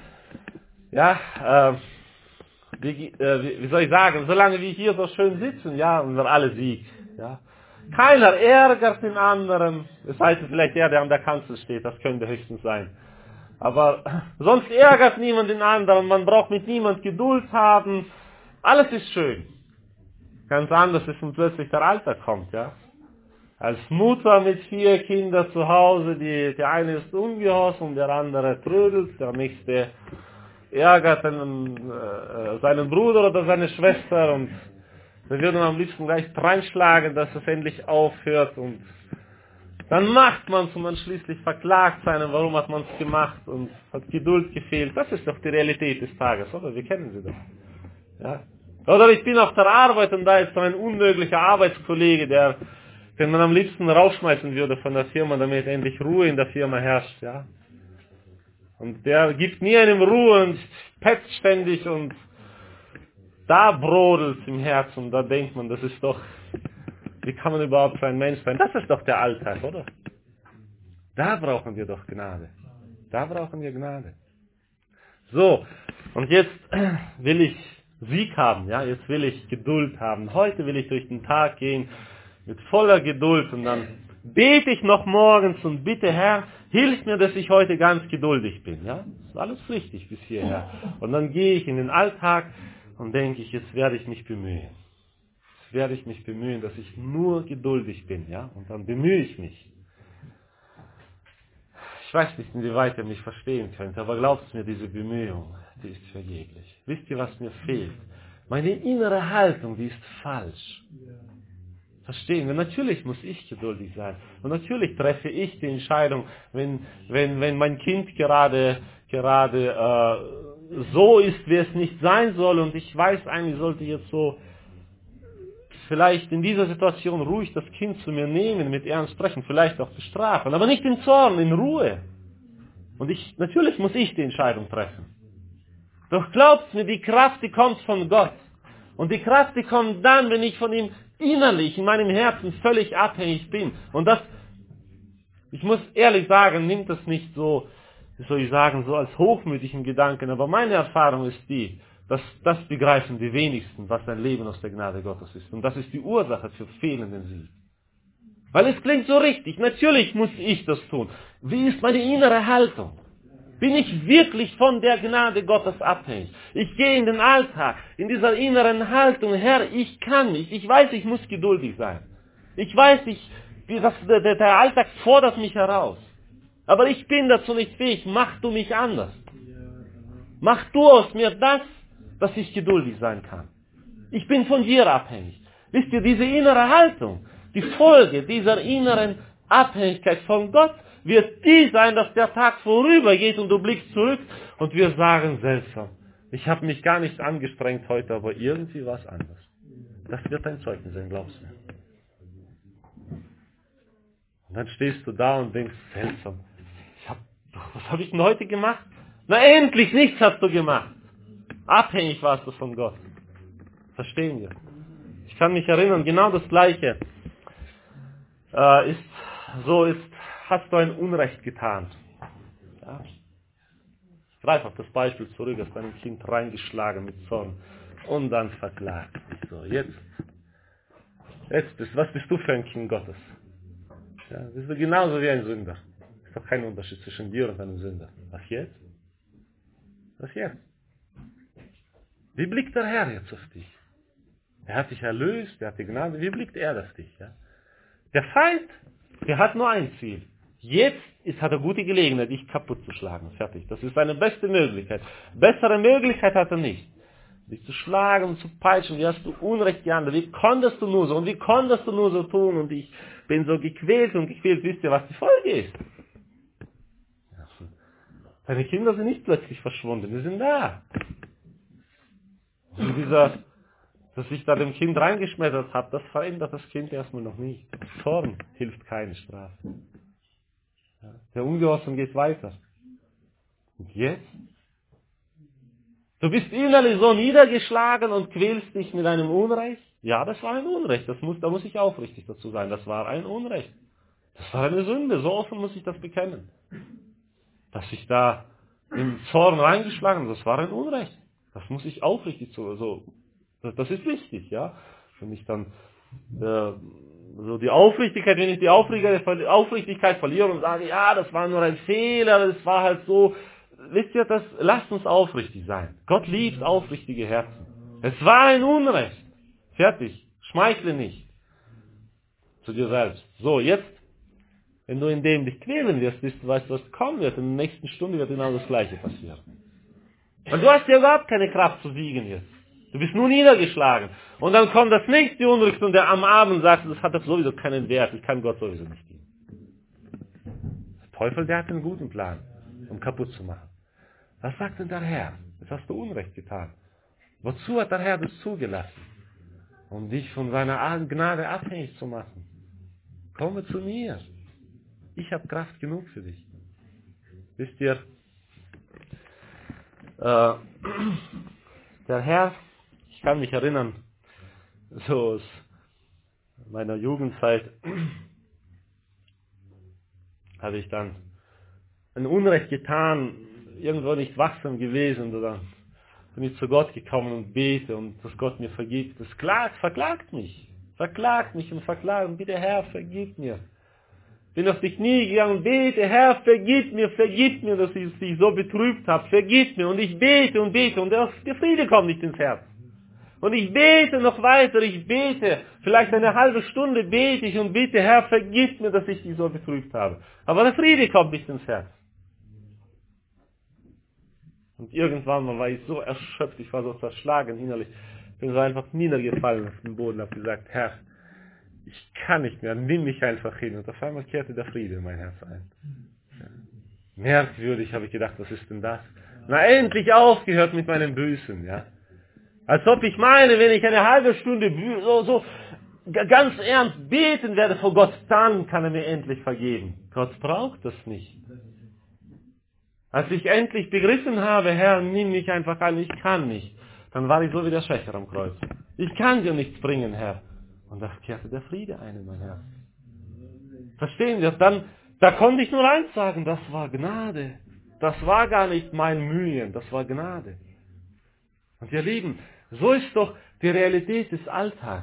Ja, wie soll ich sagen, solange wir hier so schön sitzen, ja, und wir alle Sieg, ja. Keiner ärgert den anderen, es sei denn vielleicht der an der Kanzel steht, das könnte höchstens sein. Aber sonst ärgert niemand den anderen, man braucht mit niemand Geduld haben, alles ist schön. Ganz anders ist, wenn plötzlich der Alltag kommt, ja. Als Mutter mit 4 Kindern zu Hause, der eine ist ungehorsam, der andere trödelt, der nächste ärgert seinen Bruder oder seine Schwester und wir würden am liebsten gleich reinschlagen, dass es endlich aufhört und dann macht man es und man schließlich verklagt seinen, warum hat man es gemacht und hat Geduld gefehlt. Das ist doch die Realität des Tages, oder? Wir kennen sie doch. Ja? Oder ich bin auf der Arbeit und da ist so ein unmöglicher Arbeitskollege, den man am liebsten rausschmeißen würde von der Firma, damit endlich Ruhe in der Firma herrscht, ja. Und der gibt nie einem Ruhe und petzt ständig und da brodelt es im Herzen und da denkt man, das ist doch, wie kann man überhaupt für ein Mensch sein? Das ist doch der Alltag, oder? Da brauchen wir doch Gnade. Da brauchen wir Gnade. So, und jetzt will ich Sieg haben, ja, jetzt will ich Geduld haben. Heute will ich durch den Tag gehen mit voller Geduld und dann bete ich noch morgens und bitte, Herr, hilf mir, dass ich heute ganz geduldig bin, ja. Ist alles richtig bis hierher. Und dann gehe ich in den Alltag und denke ich, jetzt werde ich mich bemühen. Jetzt werde ich mich bemühen, dass ich nur geduldig bin, ja. Und dann bemühe ich mich. Ich weiß nicht, inwieweit ihr mich verstehen könnt, aber glaubt mir, diese Bemühung, die ist vergeblich. Wisst ihr, was mir fehlt? Meine innere Haltung, die ist falsch. Verstehen wir? Natürlich muss ich geduldig sein. Und natürlich treffe ich die Entscheidung, wenn mein Kind gerade so ist, wie es nicht sein soll, und ich weiß eigentlich, sollte jetzt so vielleicht in dieser Situation ruhig das Kind zu mir nehmen, mit Ernst sprechen, vielleicht auch bestrafen, aber nicht in Zorn, in Ruhe. Und natürlich muss ich die Entscheidung treffen. Doch glaubt mir, die Kraft, die kommt von Gott. Und die Kraft, die kommt dann, wenn ich von ihm innerlich, in meinem Herzen völlig abhängig bin. Und das, ich muss ehrlich sagen, nimmt das nicht so, wie soll ich sagen, so als hochmütigen Gedanken. Aber meine Erfahrung ist die, dass das begreifen die wenigsten, was ein Leben aus der Gnade Gottes ist. Und das ist die Ursache für fehlenden Sieg. Weil es klingt so richtig. Natürlich muss ich das tun. Wie ist meine innere Haltung? Bin ich wirklich von der Gnade Gottes abhängig? Ich gehe in den Alltag, in dieser inneren Haltung, Herr, ich kann nicht. Ich weiß, ich muss geduldig sein. Ich weiß, der Alltag fordert mich heraus. Aber ich bin dazu nicht fähig. Mach du mich anders. Mach du aus mir das, dass ich geduldig sein kann. Ich bin von dir abhängig. Wisst ihr, diese innere Haltung, die Folge dieser inneren Abhängigkeit von Gott wird die sein, dass der Tag vorübergeht und du blickst zurück und wir sagen seltsam, ich habe mich gar nicht angestrengt heute, aber irgendwie war es anders. Das wird ein Zeugnis sein, glaubst du mir. Und dann stehst du da und denkst, seltsam, was habe ich denn heute gemacht? Na endlich, nichts hast du gemacht. Abhängig warst du von Gott. Verstehen wir. Ich kann mich erinnern, genau das Gleiche hast du ein Unrecht getan. Ja. Ich greife auf das Beispiel zurück, hast dein Kind reingeschlagen mit Zorn und dann verklagt dich. So, was bist du für ein Kind Gottes? Ja, bist du genauso wie ein Sünder. Ist doch kein Unterschied zwischen dir und einem Sünder. Was jetzt? Was jetzt? Wie blickt der Herr jetzt auf dich? Er hat dich erlöst, er hat die Gnade. Wie blickt er auf dich? Ja? Der Feind, der hat nur ein Ziel. Jetzt hat er gute Gelegenheit, dich kaputt zu schlagen. Fertig. Das ist seine beste Möglichkeit. Bessere Möglichkeit hat er nicht. Dich zu schlagen und zu peitschen. Wie hast du Unrecht gehandelt? Wie konntest du nur so? Und wie konntest du nur so tun? Und ich bin so gequält und gequält. Wisst ihr, was die Folge ist? Deine Kinder sind nicht plötzlich verschwunden. Die sind da. Und dass ich da dem Kind reingeschmettert habe, das verändert das Kind erstmal noch nicht. Zorn hilft keine Strafe. Ja, der Ungehorsam geht weiter. Und jetzt? Du bist innerlich so niedergeschlagen und quälst dich mit einem Unrecht? Ja, das war ein Unrecht. Da muss ich aufrichtig dazu sein. Das war ein Unrecht. Das war eine Sünde. So offen muss ich das bekennen. Dass ich da in Zorn reingeschlagen habe, das war ein Unrecht. Das muss ich aufrichtig das ist wichtig, ja. Wenn ich dann wenn ich die Aufrichtigkeit verliere und sage, ja, das war nur ein Fehler, das war halt so. Wisst ihr, lasst uns aufrichtig sein. Gott liebt aufrichtige Herzen. Es war ein Unrecht. Fertig. Schmeichle nicht zu dir selbst. So, jetzt, wenn du in dem dich quälen wirst, weißt du, was kommen wird. In der nächsten Stunde wird genau das Gleiche passieren. Und du hast ja überhaupt keine Kraft zu siegen jetzt. Du bist nur niedergeschlagen. Und dann kommt das nächste Unrecht und der am Abend sagt, das hat doch sowieso keinen Wert, ich kann Gott sowieso nicht dienen. Der Teufel, der hat einen guten Plan, um kaputt zu machen. Was sagt denn der Herr? Jetzt hast du Unrecht getan. Wozu hat der Herr das zugelassen? Um dich von seiner Gnade abhängig zu machen. Komme zu mir. Ich habe Kraft genug für dich. Wisst ihr, der Herr, ich kann mich erinnern, so aus meiner Jugendzeit, habe ich dann ein Unrecht getan, irgendwo nicht wachsam gewesen, oder bin ich zu Gott gekommen und bete und dass Gott mir vergibt. Das verklagt mich und verklagt und bitte Herr, vergib mir. Bin auf die Knie gegangen und bete, Herr, vergib mir, dass ich dich so betrübt habe, vergib mir. Und ich bete und der Friede kommt nicht ins Herz. Und ich bete noch weiter, vielleicht eine halbe Stunde bete ich und bitte, Herr, vergib mir, dass ich dich so betrübt habe. Aber der Friede kommt nicht ins Herz. Und irgendwann mal war ich so erschöpft, ich war so zerschlagen innerlich, bin so einfach niedergefallen auf den Boden, habe gesagt, Herr, ich kann nicht mehr, nimm mich einfach hin. Und auf einmal kehrte der Friede in mein Herz ein. Ja. Merkwürdig, habe ich gedacht, was ist denn das? Na, endlich aufgehört mit meinem Büßen, ja. Als ob ich meine, wenn ich eine halbe Stunde ganz ernst beten werde vor Gott, dann kann er mir endlich vergeben. Gott braucht das nicht. Als ich endlich begriffen habe, Herr, nimm mich einfach an, ich kann nicht, dann war ich so wie der Schächer am Kreuz. Ich kann dir nichts bringen, Herr. Und da kehrte der Friede ein in mein Herz. Verstehen wir? Da konnte ich nur eins sagen, das war Gnade. Das war gar nicht mein Mühen, das war Gnade. Und ihr Lieben, so ist doch die Realität des Alltags.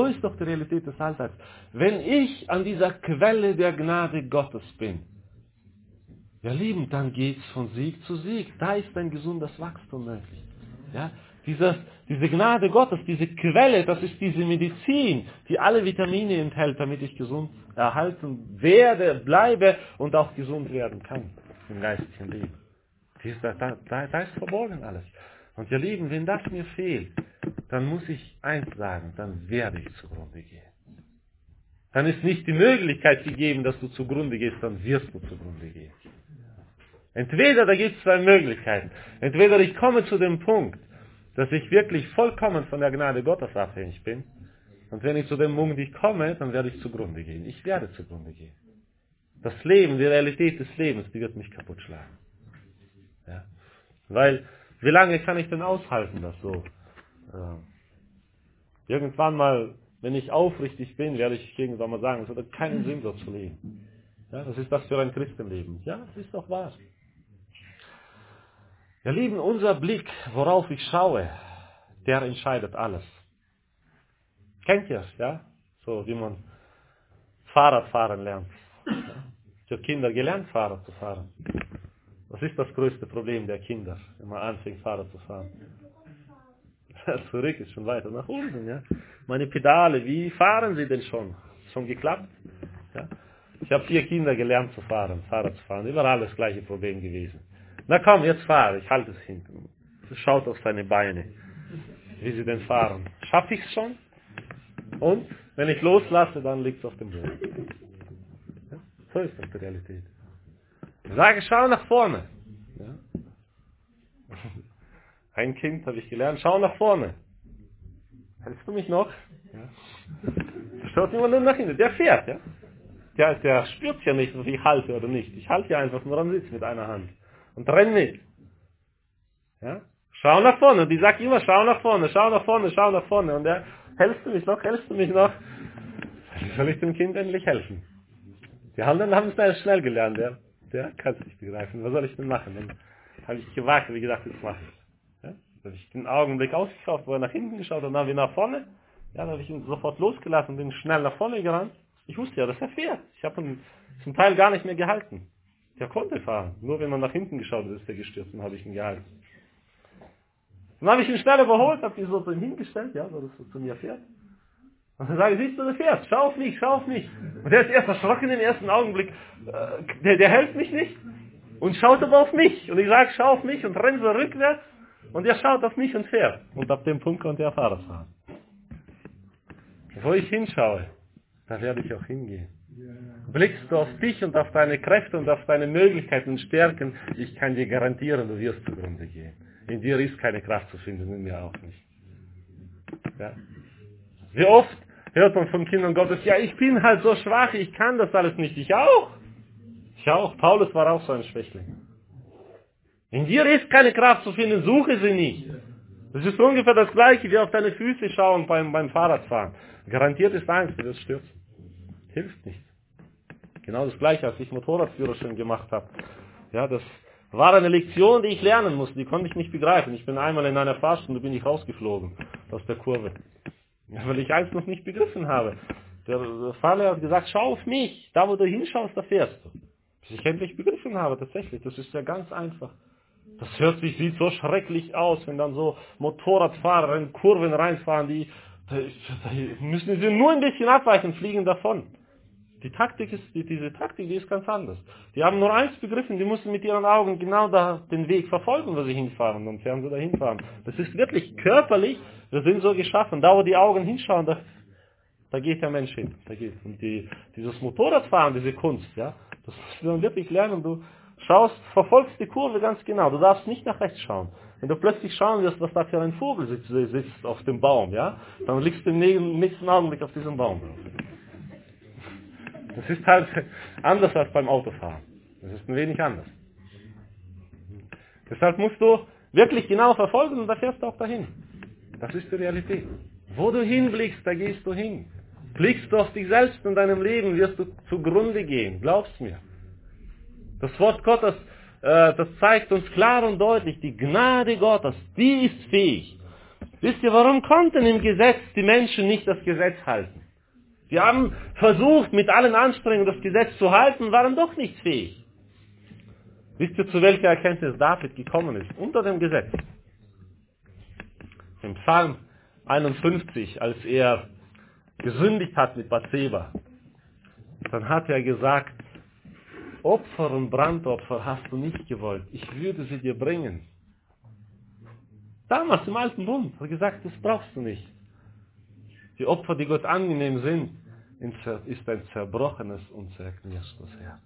Wenn ich an dieser Quelle der Gnade Gottes bin, ihr Lieben, dann geht's von Sieg zu Sieg. Da ist ein gesundes Wachstum möglich. Ja? Diese Gnade Gottes, diese Quelle, das ist diese Medizin, die alle Vitamine enthält, damit ich gesund erhalten bleibe und auch gesund werden kann im geistlichen Leben. Da ist verborgen alles. Und ihr Lieben, wenn das mir fehlt, dann muss ich eins sagen, dann werde ich zugrunde gehen. Dann ist nicht die Möglichkeit gegeben, dass du zugrunde gehst, dann wirst du zugrunde gehen. Entweder, da gibt es zwei Möglichkeiten. Entweder ich komme zu dem Punkt, dass ich wirklich vollkommen von der Gnade Gottes abhängig bin. Und wenn ich zu dem Punkt nicht komme, dann werde ich zugrunde gehen. Ich werde zugrunde gehen. Das Leben, die Realität des Lebens, die wird mich kaputt schlagen. Ja? Weil, wie lange kann ich denn aushalten, das so? Irgendwann mal, wenn ich aufrichtig bin, werde ich irgendwann mal sagen, es hat keinen Sinn, so zu leben. Ja, was ist das für ein Christenleben? Ja, das ist doch wahr. Ihr Lieben, unser Blick, worauf ich schaue, der entscheidet alles. Kennt ihr es, ja? So wie man Fahrrad fahren lernt. Ja? Ich habe Kinder gelernt, Fahrrad zu fahren. Was ist das größte Problem der Kinder, wenn man anfängt, Fahrrad zu fahren? Zurück ist schon weiter nach unten, ja? Meine Pedale, wie fahren sie denn schon? Schon geklappt? Ja? Ich habe 4 Kinder gelernt zu fahren, Fahrrad zu fahren. Überall das gleiche Problem gewesen. Na komm, jetzt fahre, ich halte es hinten. Schaut auf seine Beine, wie sie denn fahren. Schaffe ich es schon? Und wenn ich loslasse, dann liegt es auf dem Boden. Ja? So ist das die Realität. Ich sage, schau nach vorne. Ja? Ein Kind habe ich gelernt, schau nach vorne. Hältst du mich noch? Ja. Schaut immer nur nach hinten. Der fährt, ja. Der spürt ja nicht, ob ich halte oder nicht. Ich halte ja einfach nur am Sitz mit einer Hand. Und renn mit. Ja? Schau nach vorne. Und die sagt immer, schau nach vorne, schau nach vorne, schau nach vorne. Und der, hältst du mich noch? Wie soll ich dem Kind endlich helfen? Die anderen haben es schnell gelernt. Der kann es nicht begreifen. Was soll ich denn machen? Dann habe ich gewagt, wie gesagt, jetzt mache ich es. Ja? Dann habe ich den Augenblick ausgekauft, wo er nach hinten geschaut hat, und dann wieder nach vorne. Ja, dann habe ich ihn sofort losgelassen und bin schnell nach vorne gerannt. Ich wusste ja, dass er fährt. Ich habe ihn zum Teil gar nicht mehr gehalten. Der konnte fahren. Nur wenn man nach hinten geschaut hat, ist er gestürzt und habe ich ihn gehalten. Dann habe ich ihn schnell überholt, habe ihn so zu ihm hingestellt, ja, so dass er zu mir fährt. Und dann sage ich, siehst du, der fährt, schau auf mich. Und der ist erst erschrocken im ersten Augenblick. Der hält mich nicht und schaut aber auf mich. Und ich sage, schau auf mich und rennt so rückwärts. Und er schaut auf mich und fährt. Und ab dem Punkt konnte er Fahrrad fahren. Wo ich hinschaue, da werde ich auch hingehen. Blickst du auf dich und auf deine Kräfte und auf deine Möglichkeiten und Stärken, ich kann dir garantieren, du wirst zugrunde gehen. In dir ist keine Kraft zu finden, in mir auch nicht. Ja. Wie oft hört man von Kindern Gottes, ja, ich bin halt so schwach, ich kann das alles nicht. Ich auch. Ich auch. Paulus war auch so ein Schwächling. In dir ist keine Kraft zu finden, suche sie nicht. Das ist ungefähr das Gleiche, wie auf deine Füße schauen beim Fahrradfahren. Garantiert ist eins, du wirst stürzen. Hilft nicht. Genau das Gleiche, als ich Motorradführerschein gemacht habe. Ja, das war eine Lektion, die ich lernen musste, die konnte ich nicht begreifen. Ich bin einmal in einer Fahrstunde, bin ich rausgeflogen aus der Kurve. Ja, weil ich eins noch nicht begriffen habe. Der Fahrlehrer hat gesagt, schau auf mich, da wo du hinschaust, da fährst du. Bis ich endlich begriffen habe, tatsächlich, das ist ja ganz einfach. Das sieht so schrecklich aus, wenn dann so Motorradfahrer in Kurven reinfahren, da müssen sie nur ein bisschen abweichen, fliegen davon. Diese Taktik, die ist ganz anders. Die haben nur eins begriffen, die müssen mit ihren Augen genau da den Weg verfolgen, wo sie hinfahren, und werden sie da hinfahren. Das ist wirklich körperlich, wir sind so geschaffen, da wo die Augen hinschauen, da geht der Mensch hin. Und dieses Motorradfahren, diese Kunst, ja, das musst du dann wirklich lernen. Du verfolgst die Kurve ganz genau. Du darfst nicht nach rechts schauen. Wenn du plötzlich schauen wirst, was da für ein Vogel sitzt auf dem Baum, ja, dann liegst du im nächsten Augenblick auf diesem Baum. Das ist halt anders als beim Autofahren. Das ist ein wenig anders. Deshalb musst du wirklich genau verfolgen und da fährst du auch dahin. Das ist die Realität. Wo du hinblickst, da gehst du hin. Blickst du auf dich selbst in deinem Leben, wirst du zugrunde gehen. Glaub's mir. Das Wort Gottes, das zeigt uns klar und deutlich, die Gnade Gottes, die ist fähig. Wisst ihr, warum konnten im Gesetz die Menschen nicht das Gesetz halten? Sie haben versucht, mit allen Anstrengungen das Gesetz zu halten, waren doch nicht fähig. Wisst ihr, zu welcher Erkenntnis David gekommen ist? Unter dem Gesetz. Im Psalm 51, als er gesündigt hat mit Bathseba, dann hat er gesagt, Opfer und Brandopfer hast du nicht gewollt, ich würde sie dir bringen. Damals im Alten Bund hat er gesagt, das brauchst du nicht. Die Opfer, die Gott angenehm sind, ist ein zerbrochenes und zerknirschtes Herz.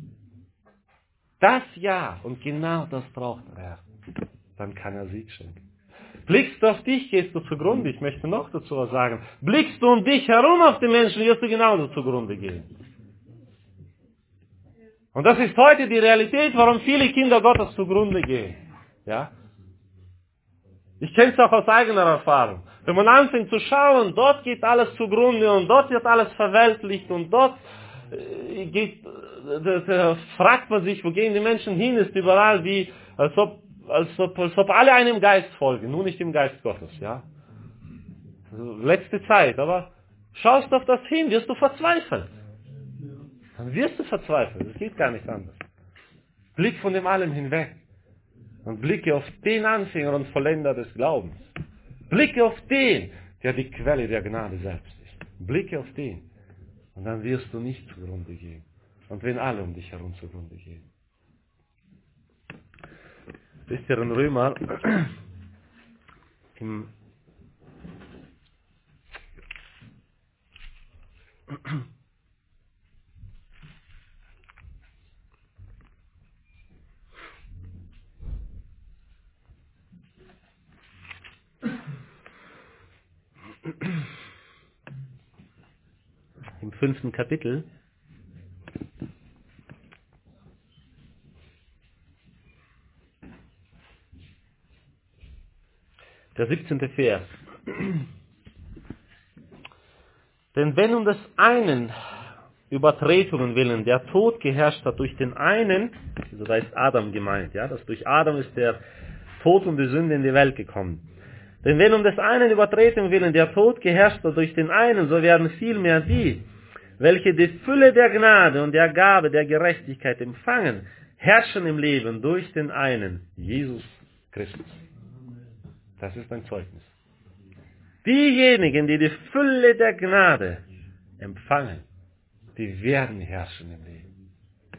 Das ja, und genau das braucht der Herr. Dann kann er Sieg schenken. Blickst du auf dich, gehst du zugrunde. Ich möchte noch dazu was sagen. Blickst du um dich herum auf die Menschen, wirst du genauso zugrunde gehen. Und das ist heute die Realität, warum viele Kinder Gottes zugrunde gehen. Ja? Ich kenne es auch aus eigener Erfahrung. Wenn man anfängt zu schauen, dort geht alles zugrunde und dort wird alles verweltlicht und dort fragt man sich, wo gehen die Menschen hin, ist überall wie, als ob alle einem Geist folgen, nur nicht dem Geist Gottes, ja. Also, letzte Zeit, aber schaust auf das hin, wirst du verzweifeln. Dann wirst du verzweifeln, das geht gar nicht anders. Blick von dem allem hinweg und blicke auf den Anfänger und Vollender des Glaubens. Blicke auf den, der die Quelle der Gnade selbst ist. Blicke auf den. Und dann wirst du nicht zugrunde gehen. Und wenn alle um dich herum zugrunde gehen. Wisst ihr, in Römer, im 5. Kapitel, der 17. Vers. Denn wenn um des einen Übertretungen willen der Tod geherrscht hat durch den einen, also da ist Adam gemeint, ja, dass durch Adam ist der Tod und die Sünde in die Welt gekommen. Denn wenn um des einen Übertretungen willen der Tod geherrscht hat durch den einen, so werden vielmehr die, welche die Fülle der Gnade und der Gabe der Gerechtigkeit empfangen, herrschen im Leben durch den einen, Jesus Christus. Das ist ein Zeugnis. Diejenigen, die die Fülle der Gnade empfangen, die werden herrschen im Leben.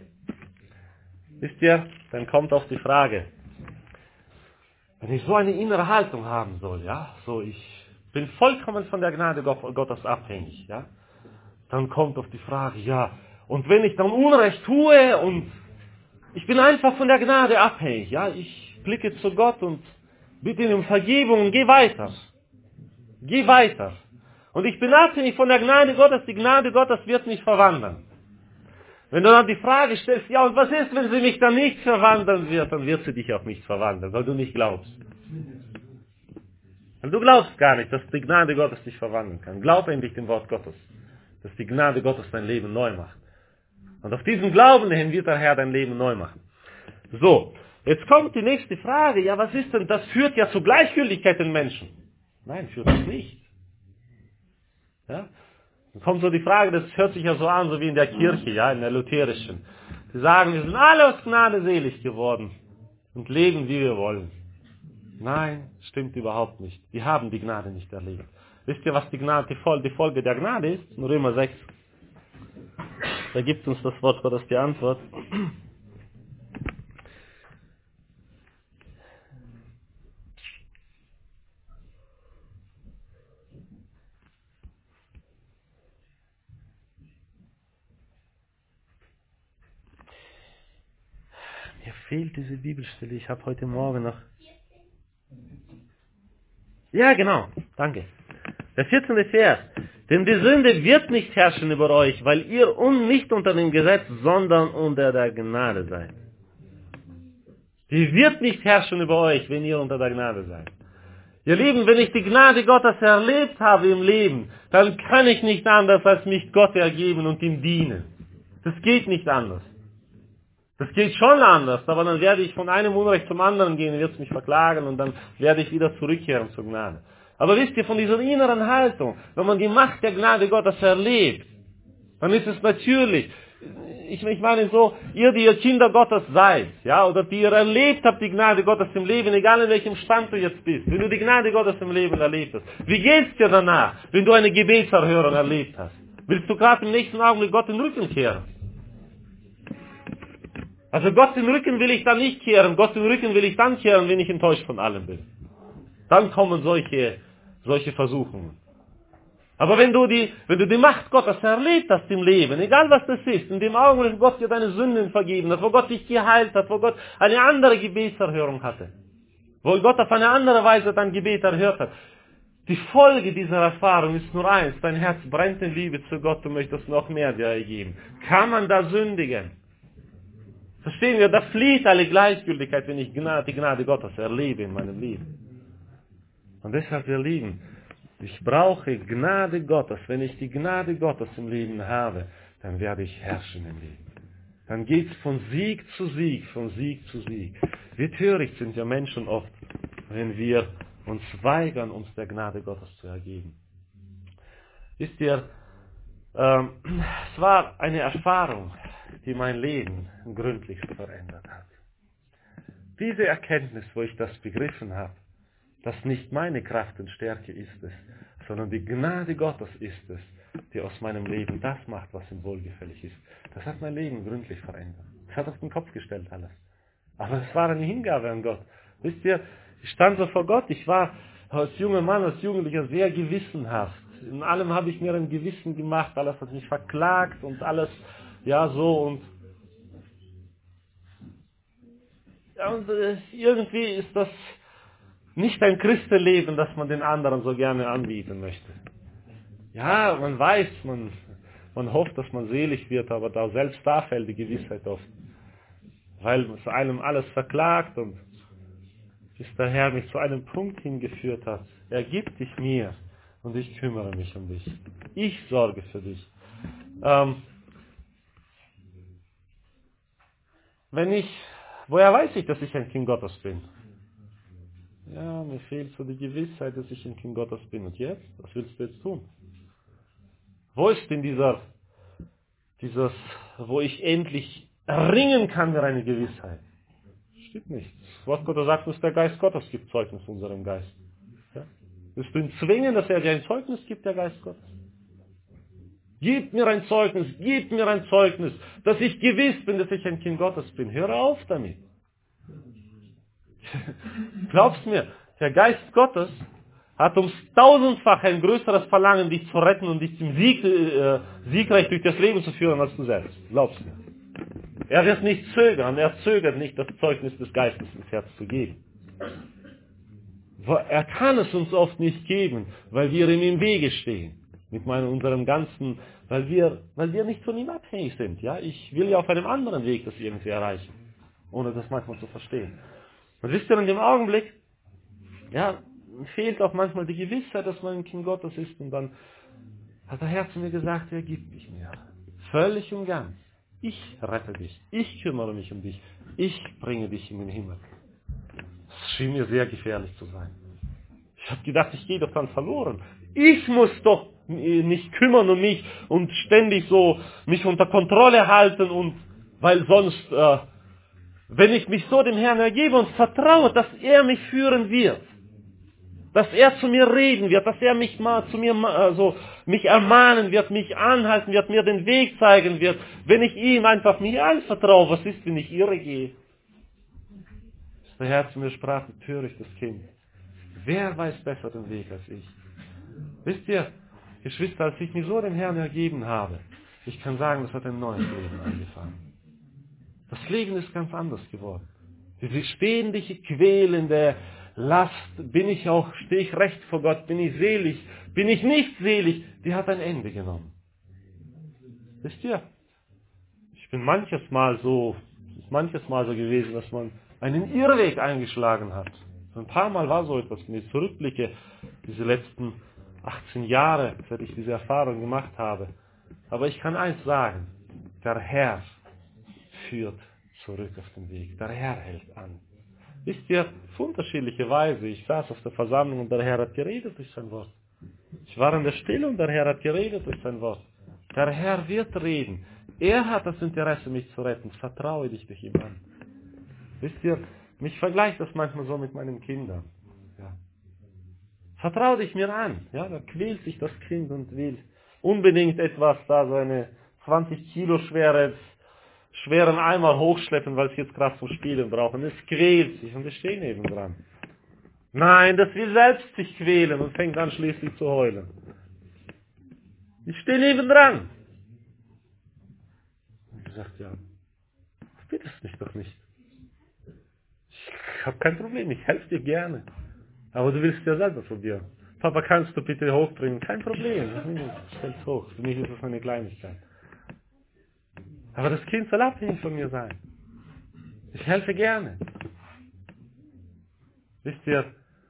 Wisst ihr, dann kommt auch die Frage, wenn ich so eine innere Haltung haben soll, ja, so ich bin vollkommen von der Gnade Gottes abhängig, ja, dann kommt auf die Frage, ja, und wenn ich dann Unrecht tue und ich bin einfach von der Gnade abhängig, ja, ich blicke zu Gott und bitte ihn um Vergebung und geh weiter. Geh weiter. Und ich bin abhängig von der Gnade Gottes, die Gnade Gottes wird mich verwandeln. Wenn du dann die Frage stellst, ja, und was ist, wenn sie mich dann nicht verwandeln wird, dann wird sie dich auch nicht verwandeln, weil du nicht glaubst. Und du glaubst gar nicht, dass die Gnade Gottes dich verwandeln kann. Glaub endlich dem Wort Gottes, dass die Gnade Gottes dein Leben neu macht. Und auf diesen Glauben hin wird der Herr dein Leben neu machen. So, jetzt kommt die nächste Frage. Ja, was ist denn? Das führt ja zu Gleichgültigkeit in Menschen. Nein, führt es nicht. Ja? Dann kommt so die Frage, das hört sich ja so an, so wie in der Kirche, ja, in der lutherischen. Sie sagen, wir sind alle aus Gnade selig geworden und leben, wie wir wollen. Nein, stimmt überhaupt nicht. Wir haben die Gnade nicht erlebt. Wisst ihr, was die Folge der Gnade ist? In Römer 6. Da gibt uns das Wort Gottes die Antwort. Mir fehlt diese Bibelstelle. Ich habe heute Morgen noch... Ja, genau. Danke. Der 14. Vers. Denn die Sünde wird nicht herrschen über euch, weil ihr nicht unter dem Gesetz, sondern unter der Gnade seid. Die wird nicht herrschen über euch, wenn ihr unter der Gnade seid. Ihr Lieben, wenn ich die Gnade Gottes erlebt habe im Leben, dann kann ich nicht anders, als mich Gott ergeben und ihm dienen. Das geht nicht anders. Das geht schon anders, aber dann werde ich von einem Unrecht zum anderen gehen, wird es mich verklagen und dann werde ich wieder zurückkehren zur Gnade. Aber wisst ihr, von dieser inneren Haltung, wenn man die Macht der Gnade Gottes erlebt, dann ist es natürlich, ich meine so, ihr, die ihr Kinder Gottes seid, ja, oder die ihr erlebt habt, die Gnade Gottes im Leben, egal in welchem Stand du jetzt bist, wenn du die Gnade Gottes im Leben erlebt hast, wie geht's dir danach, wenn du eine Gebetserhörung erlebt hast? Willst du gerade im nächsten Augenblick Gott den Rücken kehren? Also Gott den Rücken will ich dann nicht kehren, Gott den Rücken will ich dann kehren, wenn ich enttäuscht von allem bin. Dann kommen solche Versuchungen. Aber wenn du die Macht Gottes erlebt hast im Leben, egal was das ist, in dem Augenblick, wo Gott dir deine Sünden vergeben hat, wo Gott dich geheilt hat, wo Gott eine andere Gebetserhörung hatte, wo Gott auf eine andere Weise dein Gebet erhört hat, die Folge dieser Erfahrung ist nur eins, dein Herz brennt in Liebe zu Gott, du möchtest noch mehr dir ergeben. Kann man da sündigen? Verstehen wir, da flieht alle Gleichgültigkeit, wenn ich die Gnade Gottes erlebe in meinem Leben. Und deshalb, wir lieben, ich brauche Gnade Gottes. Wenn ich die Gnade Gottes im Leben habe, dann werde ich herrschen im Leben. Dann geht es von Sieg zu Sieg, von Sieg zu Sieg. Wie töricht sind wir Menschen oft, wenn wir uns weigern, uns der Gnade Gottes zu ergeben. Wisst ihr, es war eine Erfahrung, die mein Leben gründlich verändert hat. Diese Erkenntnis, wo ich das begriffen habe, dass nicht meine Kraft und Stärke ist es, sondern die Gnade Gottes ist es, die aus meinem Leben das macht, was ihm wohlgefällig ist. Das hat mein Leben gründlich verändert. Das hat auf den Kopf gestellt alles. Aber es war eine Hingabe an Gott. Wisst ihr, ich stand so vor Gott, ich war als junger Mann, als Jugendlicher sehr gewissenhaft. In allem habe ich mir ein Gewissen gemacht, alles hat mich verklagt und alles, ja so und irgendwie ist das nicht ein Christenleben, das man den anderen so gerne anbieten möchte. Ja, man weiß, man hofft, dass man selig wird, aber selbst da fällt die Gewissheit oft. Weil es einem alles verklagt und bis der Herr mich zu einem Punkt hingeführt hat. Er gibt dich mir und ich kümmere mich um dich. Ich sorge für dich. Woher weiß ich, dass ich ein Kind Gottes bin? Ja, mir fehlt so die Gewissheit, dass ich ein Kind Gottes bin. Und jetzt? Was willst du jetzt tun? Wo ist denn wo ich endlich erringen kann mir eine Gewissheit? Stimmt nicht. Das Wort Gottes sagt uns, der Geist Gottes gibt Zeugnis unserem Geist. Ja? Willst du ihn zwingen, dass er dir ein Zeugnis gibt, der Geist Gottes? Gib mir ein Zeugnis, dass ich gewiss bin, dass ich ein Kind Gottes bin. Hör auf damit. Glaubst mir, der Geist Gottes hat ums tausendfach ein größeres Verlangen, dich zu retten und dich zum siegreich durch das Leben zu führen als du selbst. Glaubst mir. Er wird nicht zögern, er zögert nicht, das Zeugnis des Geistes ins Herz zu geben. Er kann es uns oft nicht geben, weil wir ihm im Wege stehen. Mit unserem ganzen, weil wir nicht von ihm abhängig sind. Ja, ich will ja auf einem anderen Weg das irgendwie erreichen, ohne das manchmal zu verstehen. Und wisst ihr, in dem Augenblick, ja, fehlt auch manchmal die Gewissheit, dass man ein Kind Gottes ist. Und dann hat der Herr zu mir gesagt, er gibt dich mir. Völlig und ganz. Ich rette dich. Ich kümmere mich um dich. Ich bringe dich in den Himmel. Das schien mir sehr gefährlich zu sein. Ich habe gedacht, ich gehe doch dann verloren. Ich muss doch nicht kümmern um mich und ständig so mich unter Kontrolle halten und weil sonst, wenn ich mich so dem Herrn ergebe und vertraue, dass er mich führen wird, dass er zu mir reden wird, dass er mich mal zu mir mich ermahnen wird, mich anhalten wird, mir den Weg zeigen wird, wenn ich ihm einfach mich anvertraue, was ist, wenn ich irre gehe? Dass der Herr zu mir sprach, törichtes Kind, wer weiß besser den Weg als ich? Wisst ihr, Geschwister, als ich mich so dem Herrn ergeben habe, ich kann sagen, es hat ein neues Leben angefangen. Das Leben ist ganz anders geworden. Diese ständige, quälende Last, stehe ich recht vor Gott, bin ich selig, bin ich nicht selig, die hat ein Ende genommen. Wisst ihr, ich bin manches Mal so gewesen, dass man einen Irrweg eingeschlagen hat. Ein paar Mal war so etwas, wenn ich zurückblicke, diese letzten 18 Jahre, seit ich diese Erfahrung gemacht habe. Aber ich kann eins sagen, der Herr führt zurück auf den Weg. Der Herr hält an. Wisst ihr, auf unterschiedliche Weise. Ich saß auf der Versammlung und der Herr hat geredet durch sein Wort. Ich war in der Stille und der Herr hat geredet durch sein Wort. Der Herr wird reden. Er hat das Interesse, mich zu retten. Vertraue dich durch ihn an. Wisst ihr, mich vergleicht das manchmal so mit meinen Kindern. Ja. Vertraue dich mir an. Ja, da quält sich das Kind und will unbedingt etwas, da so eine 20 Kilo schweren Eimer hochschleppen, weil sie jetzt gerade zum Spielen brauchen. Es quält sich und wir stehen neben dran. Nein, das will selbst sich quälen und fängt an schließlich zu heulen. Ich stehe neben dran. Und ich sagte, ja, du bittest mich doch nicht. Ich habe kein Problem, ich helfe dir gerne. Aber du willst ja selber probieren. Papa, kannst du bitte hochbringen? Kein Problem. Stell's hoch. Für mich ist das eine Kleinigkeit. Aber das Kind soll abhängig von mir sein. Ich helfe gerne. Wisst ihr,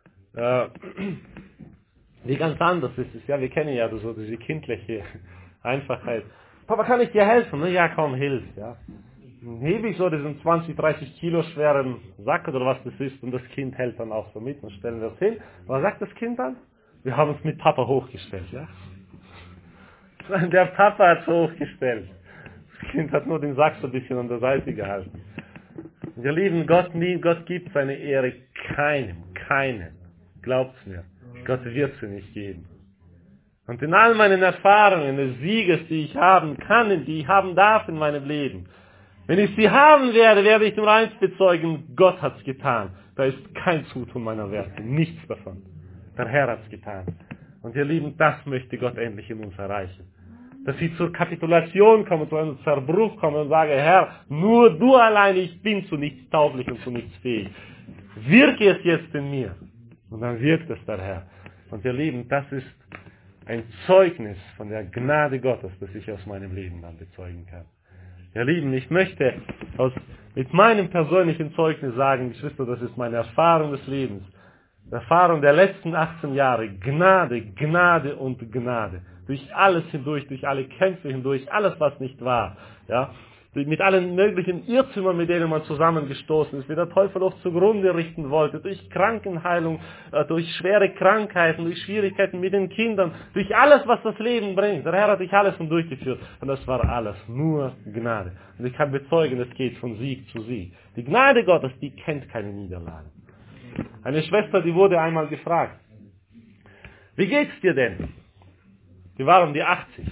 wie ganz anders ist es. Ja, wir kennen ja so diese kindliche Einfachheit. Papa, kann ich dir helfen? Na ja, komm, hilf. Ja. Dann hebe ich so diesen 20, 30 Kilo schweren Sack oder was das ist und das Kind hält dann auch so mit und stellen wir es hin. Was sagt das Kind dann? Wir haben es mit Papa hochgestellt. Ja? Der Papa hat es hochgestellt. Das Kind hat nur den Sack so ein bisschen an der Seite gehalten. Wir lieben Gott nie, Gott gibt seine Ehre keinem. Glaubt's mir, Gott wird sie nicht geben. Und in all meinen Erfahrungen des Sieges, die ich haben kann, die ich haben darf in meinem Leben, wenn ich sie haben werde, werde ich nur eins bezeugen, Gott hat's getan. Da ist kein Zutun meiner Werte, nichts davon. Der Herr hat's getan. Und ihr Lieben, das möchte Gott endlich in uns erreichen. Dass sie zur Kapitulation kommen, zu einem Zerbruch kommen und sagen, Herr, nur du allein, ich bin zu nichts tauglich und zu nichts fähig. Wirke es jetzt in mir. Und dann wirkt es der Herr. Und ihr Lieben, das ist ein Zeugnis von der Gnade Gottes, das ich aus meinem Leben dann bezeugen kann. Ihr Lieben, ich möchte mit meinem persönlichen Zeugnis sagen, Geschwister, das ist meine Erfahrung des Lebens. Erfahrung der letzten 18 Jahre. Gnade und Gnade. Durch alles hindurch, durch alle Kämpfe hindurch, alles was nicht war. Ja, mit allen möglichen Irrtümern, mit denen man zusammengestoßen ist, wie der Teufel oft zugrunde richten wollte, durch Krankenheilung, durch schwere Krankheiten, durch Schwierigkeiten mit den Kindern, durch alles, was das Leben bringt. Der Herr hat dich alles durchgeführt. Und das war alles nur Gnade. Und ich kann bezeugen, es geht von Sieg zu Sieg. Die Gnade Gottes, die kennt keine Niederlage. Eine Schwester, die wurde einmal gefragt, wie geht's dir denn? Die war um die 80.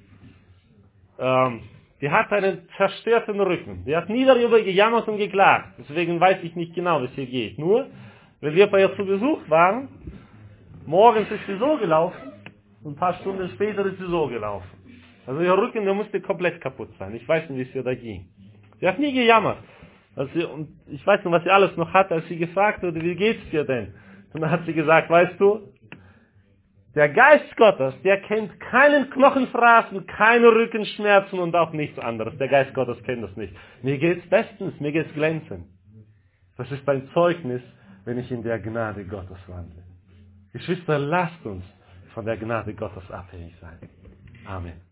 Die hat einen zerstörten Rücken. Die hat nie darüber gejammert und geklagt. Deswegen weiß ich nicht genau, wie es ihr geht. Nur, wenn wir bei ihr zu Besuch waren, Morgens ist sie so gelaufen und ein paar Stunden später ist sie so gelaufen. Also ihr Rücken, der musste komplett kaputt sein. Ich weiß nicht, wie es ihr da ging. Sie hat nie gejammert. Und ich weiß nicht, was sie alles noch hat, als sie gefragt wurde, wie geht's dir denn? Und dann hat sie gesagt, weißt du, der Geist Gottes, der kennt keinen Knochenfraßen, keine Rückenschmerzen und auch nichts anderes. Der Geist Gottes kennt das nicht. Mir geht's bestens, mir geht's glänzend. Das ist ein Zeugnis, wenn ich in der Gnade Gottes wandle. Geschwister, lasst uns von der Gnade Gottes abhängig sein. Amen.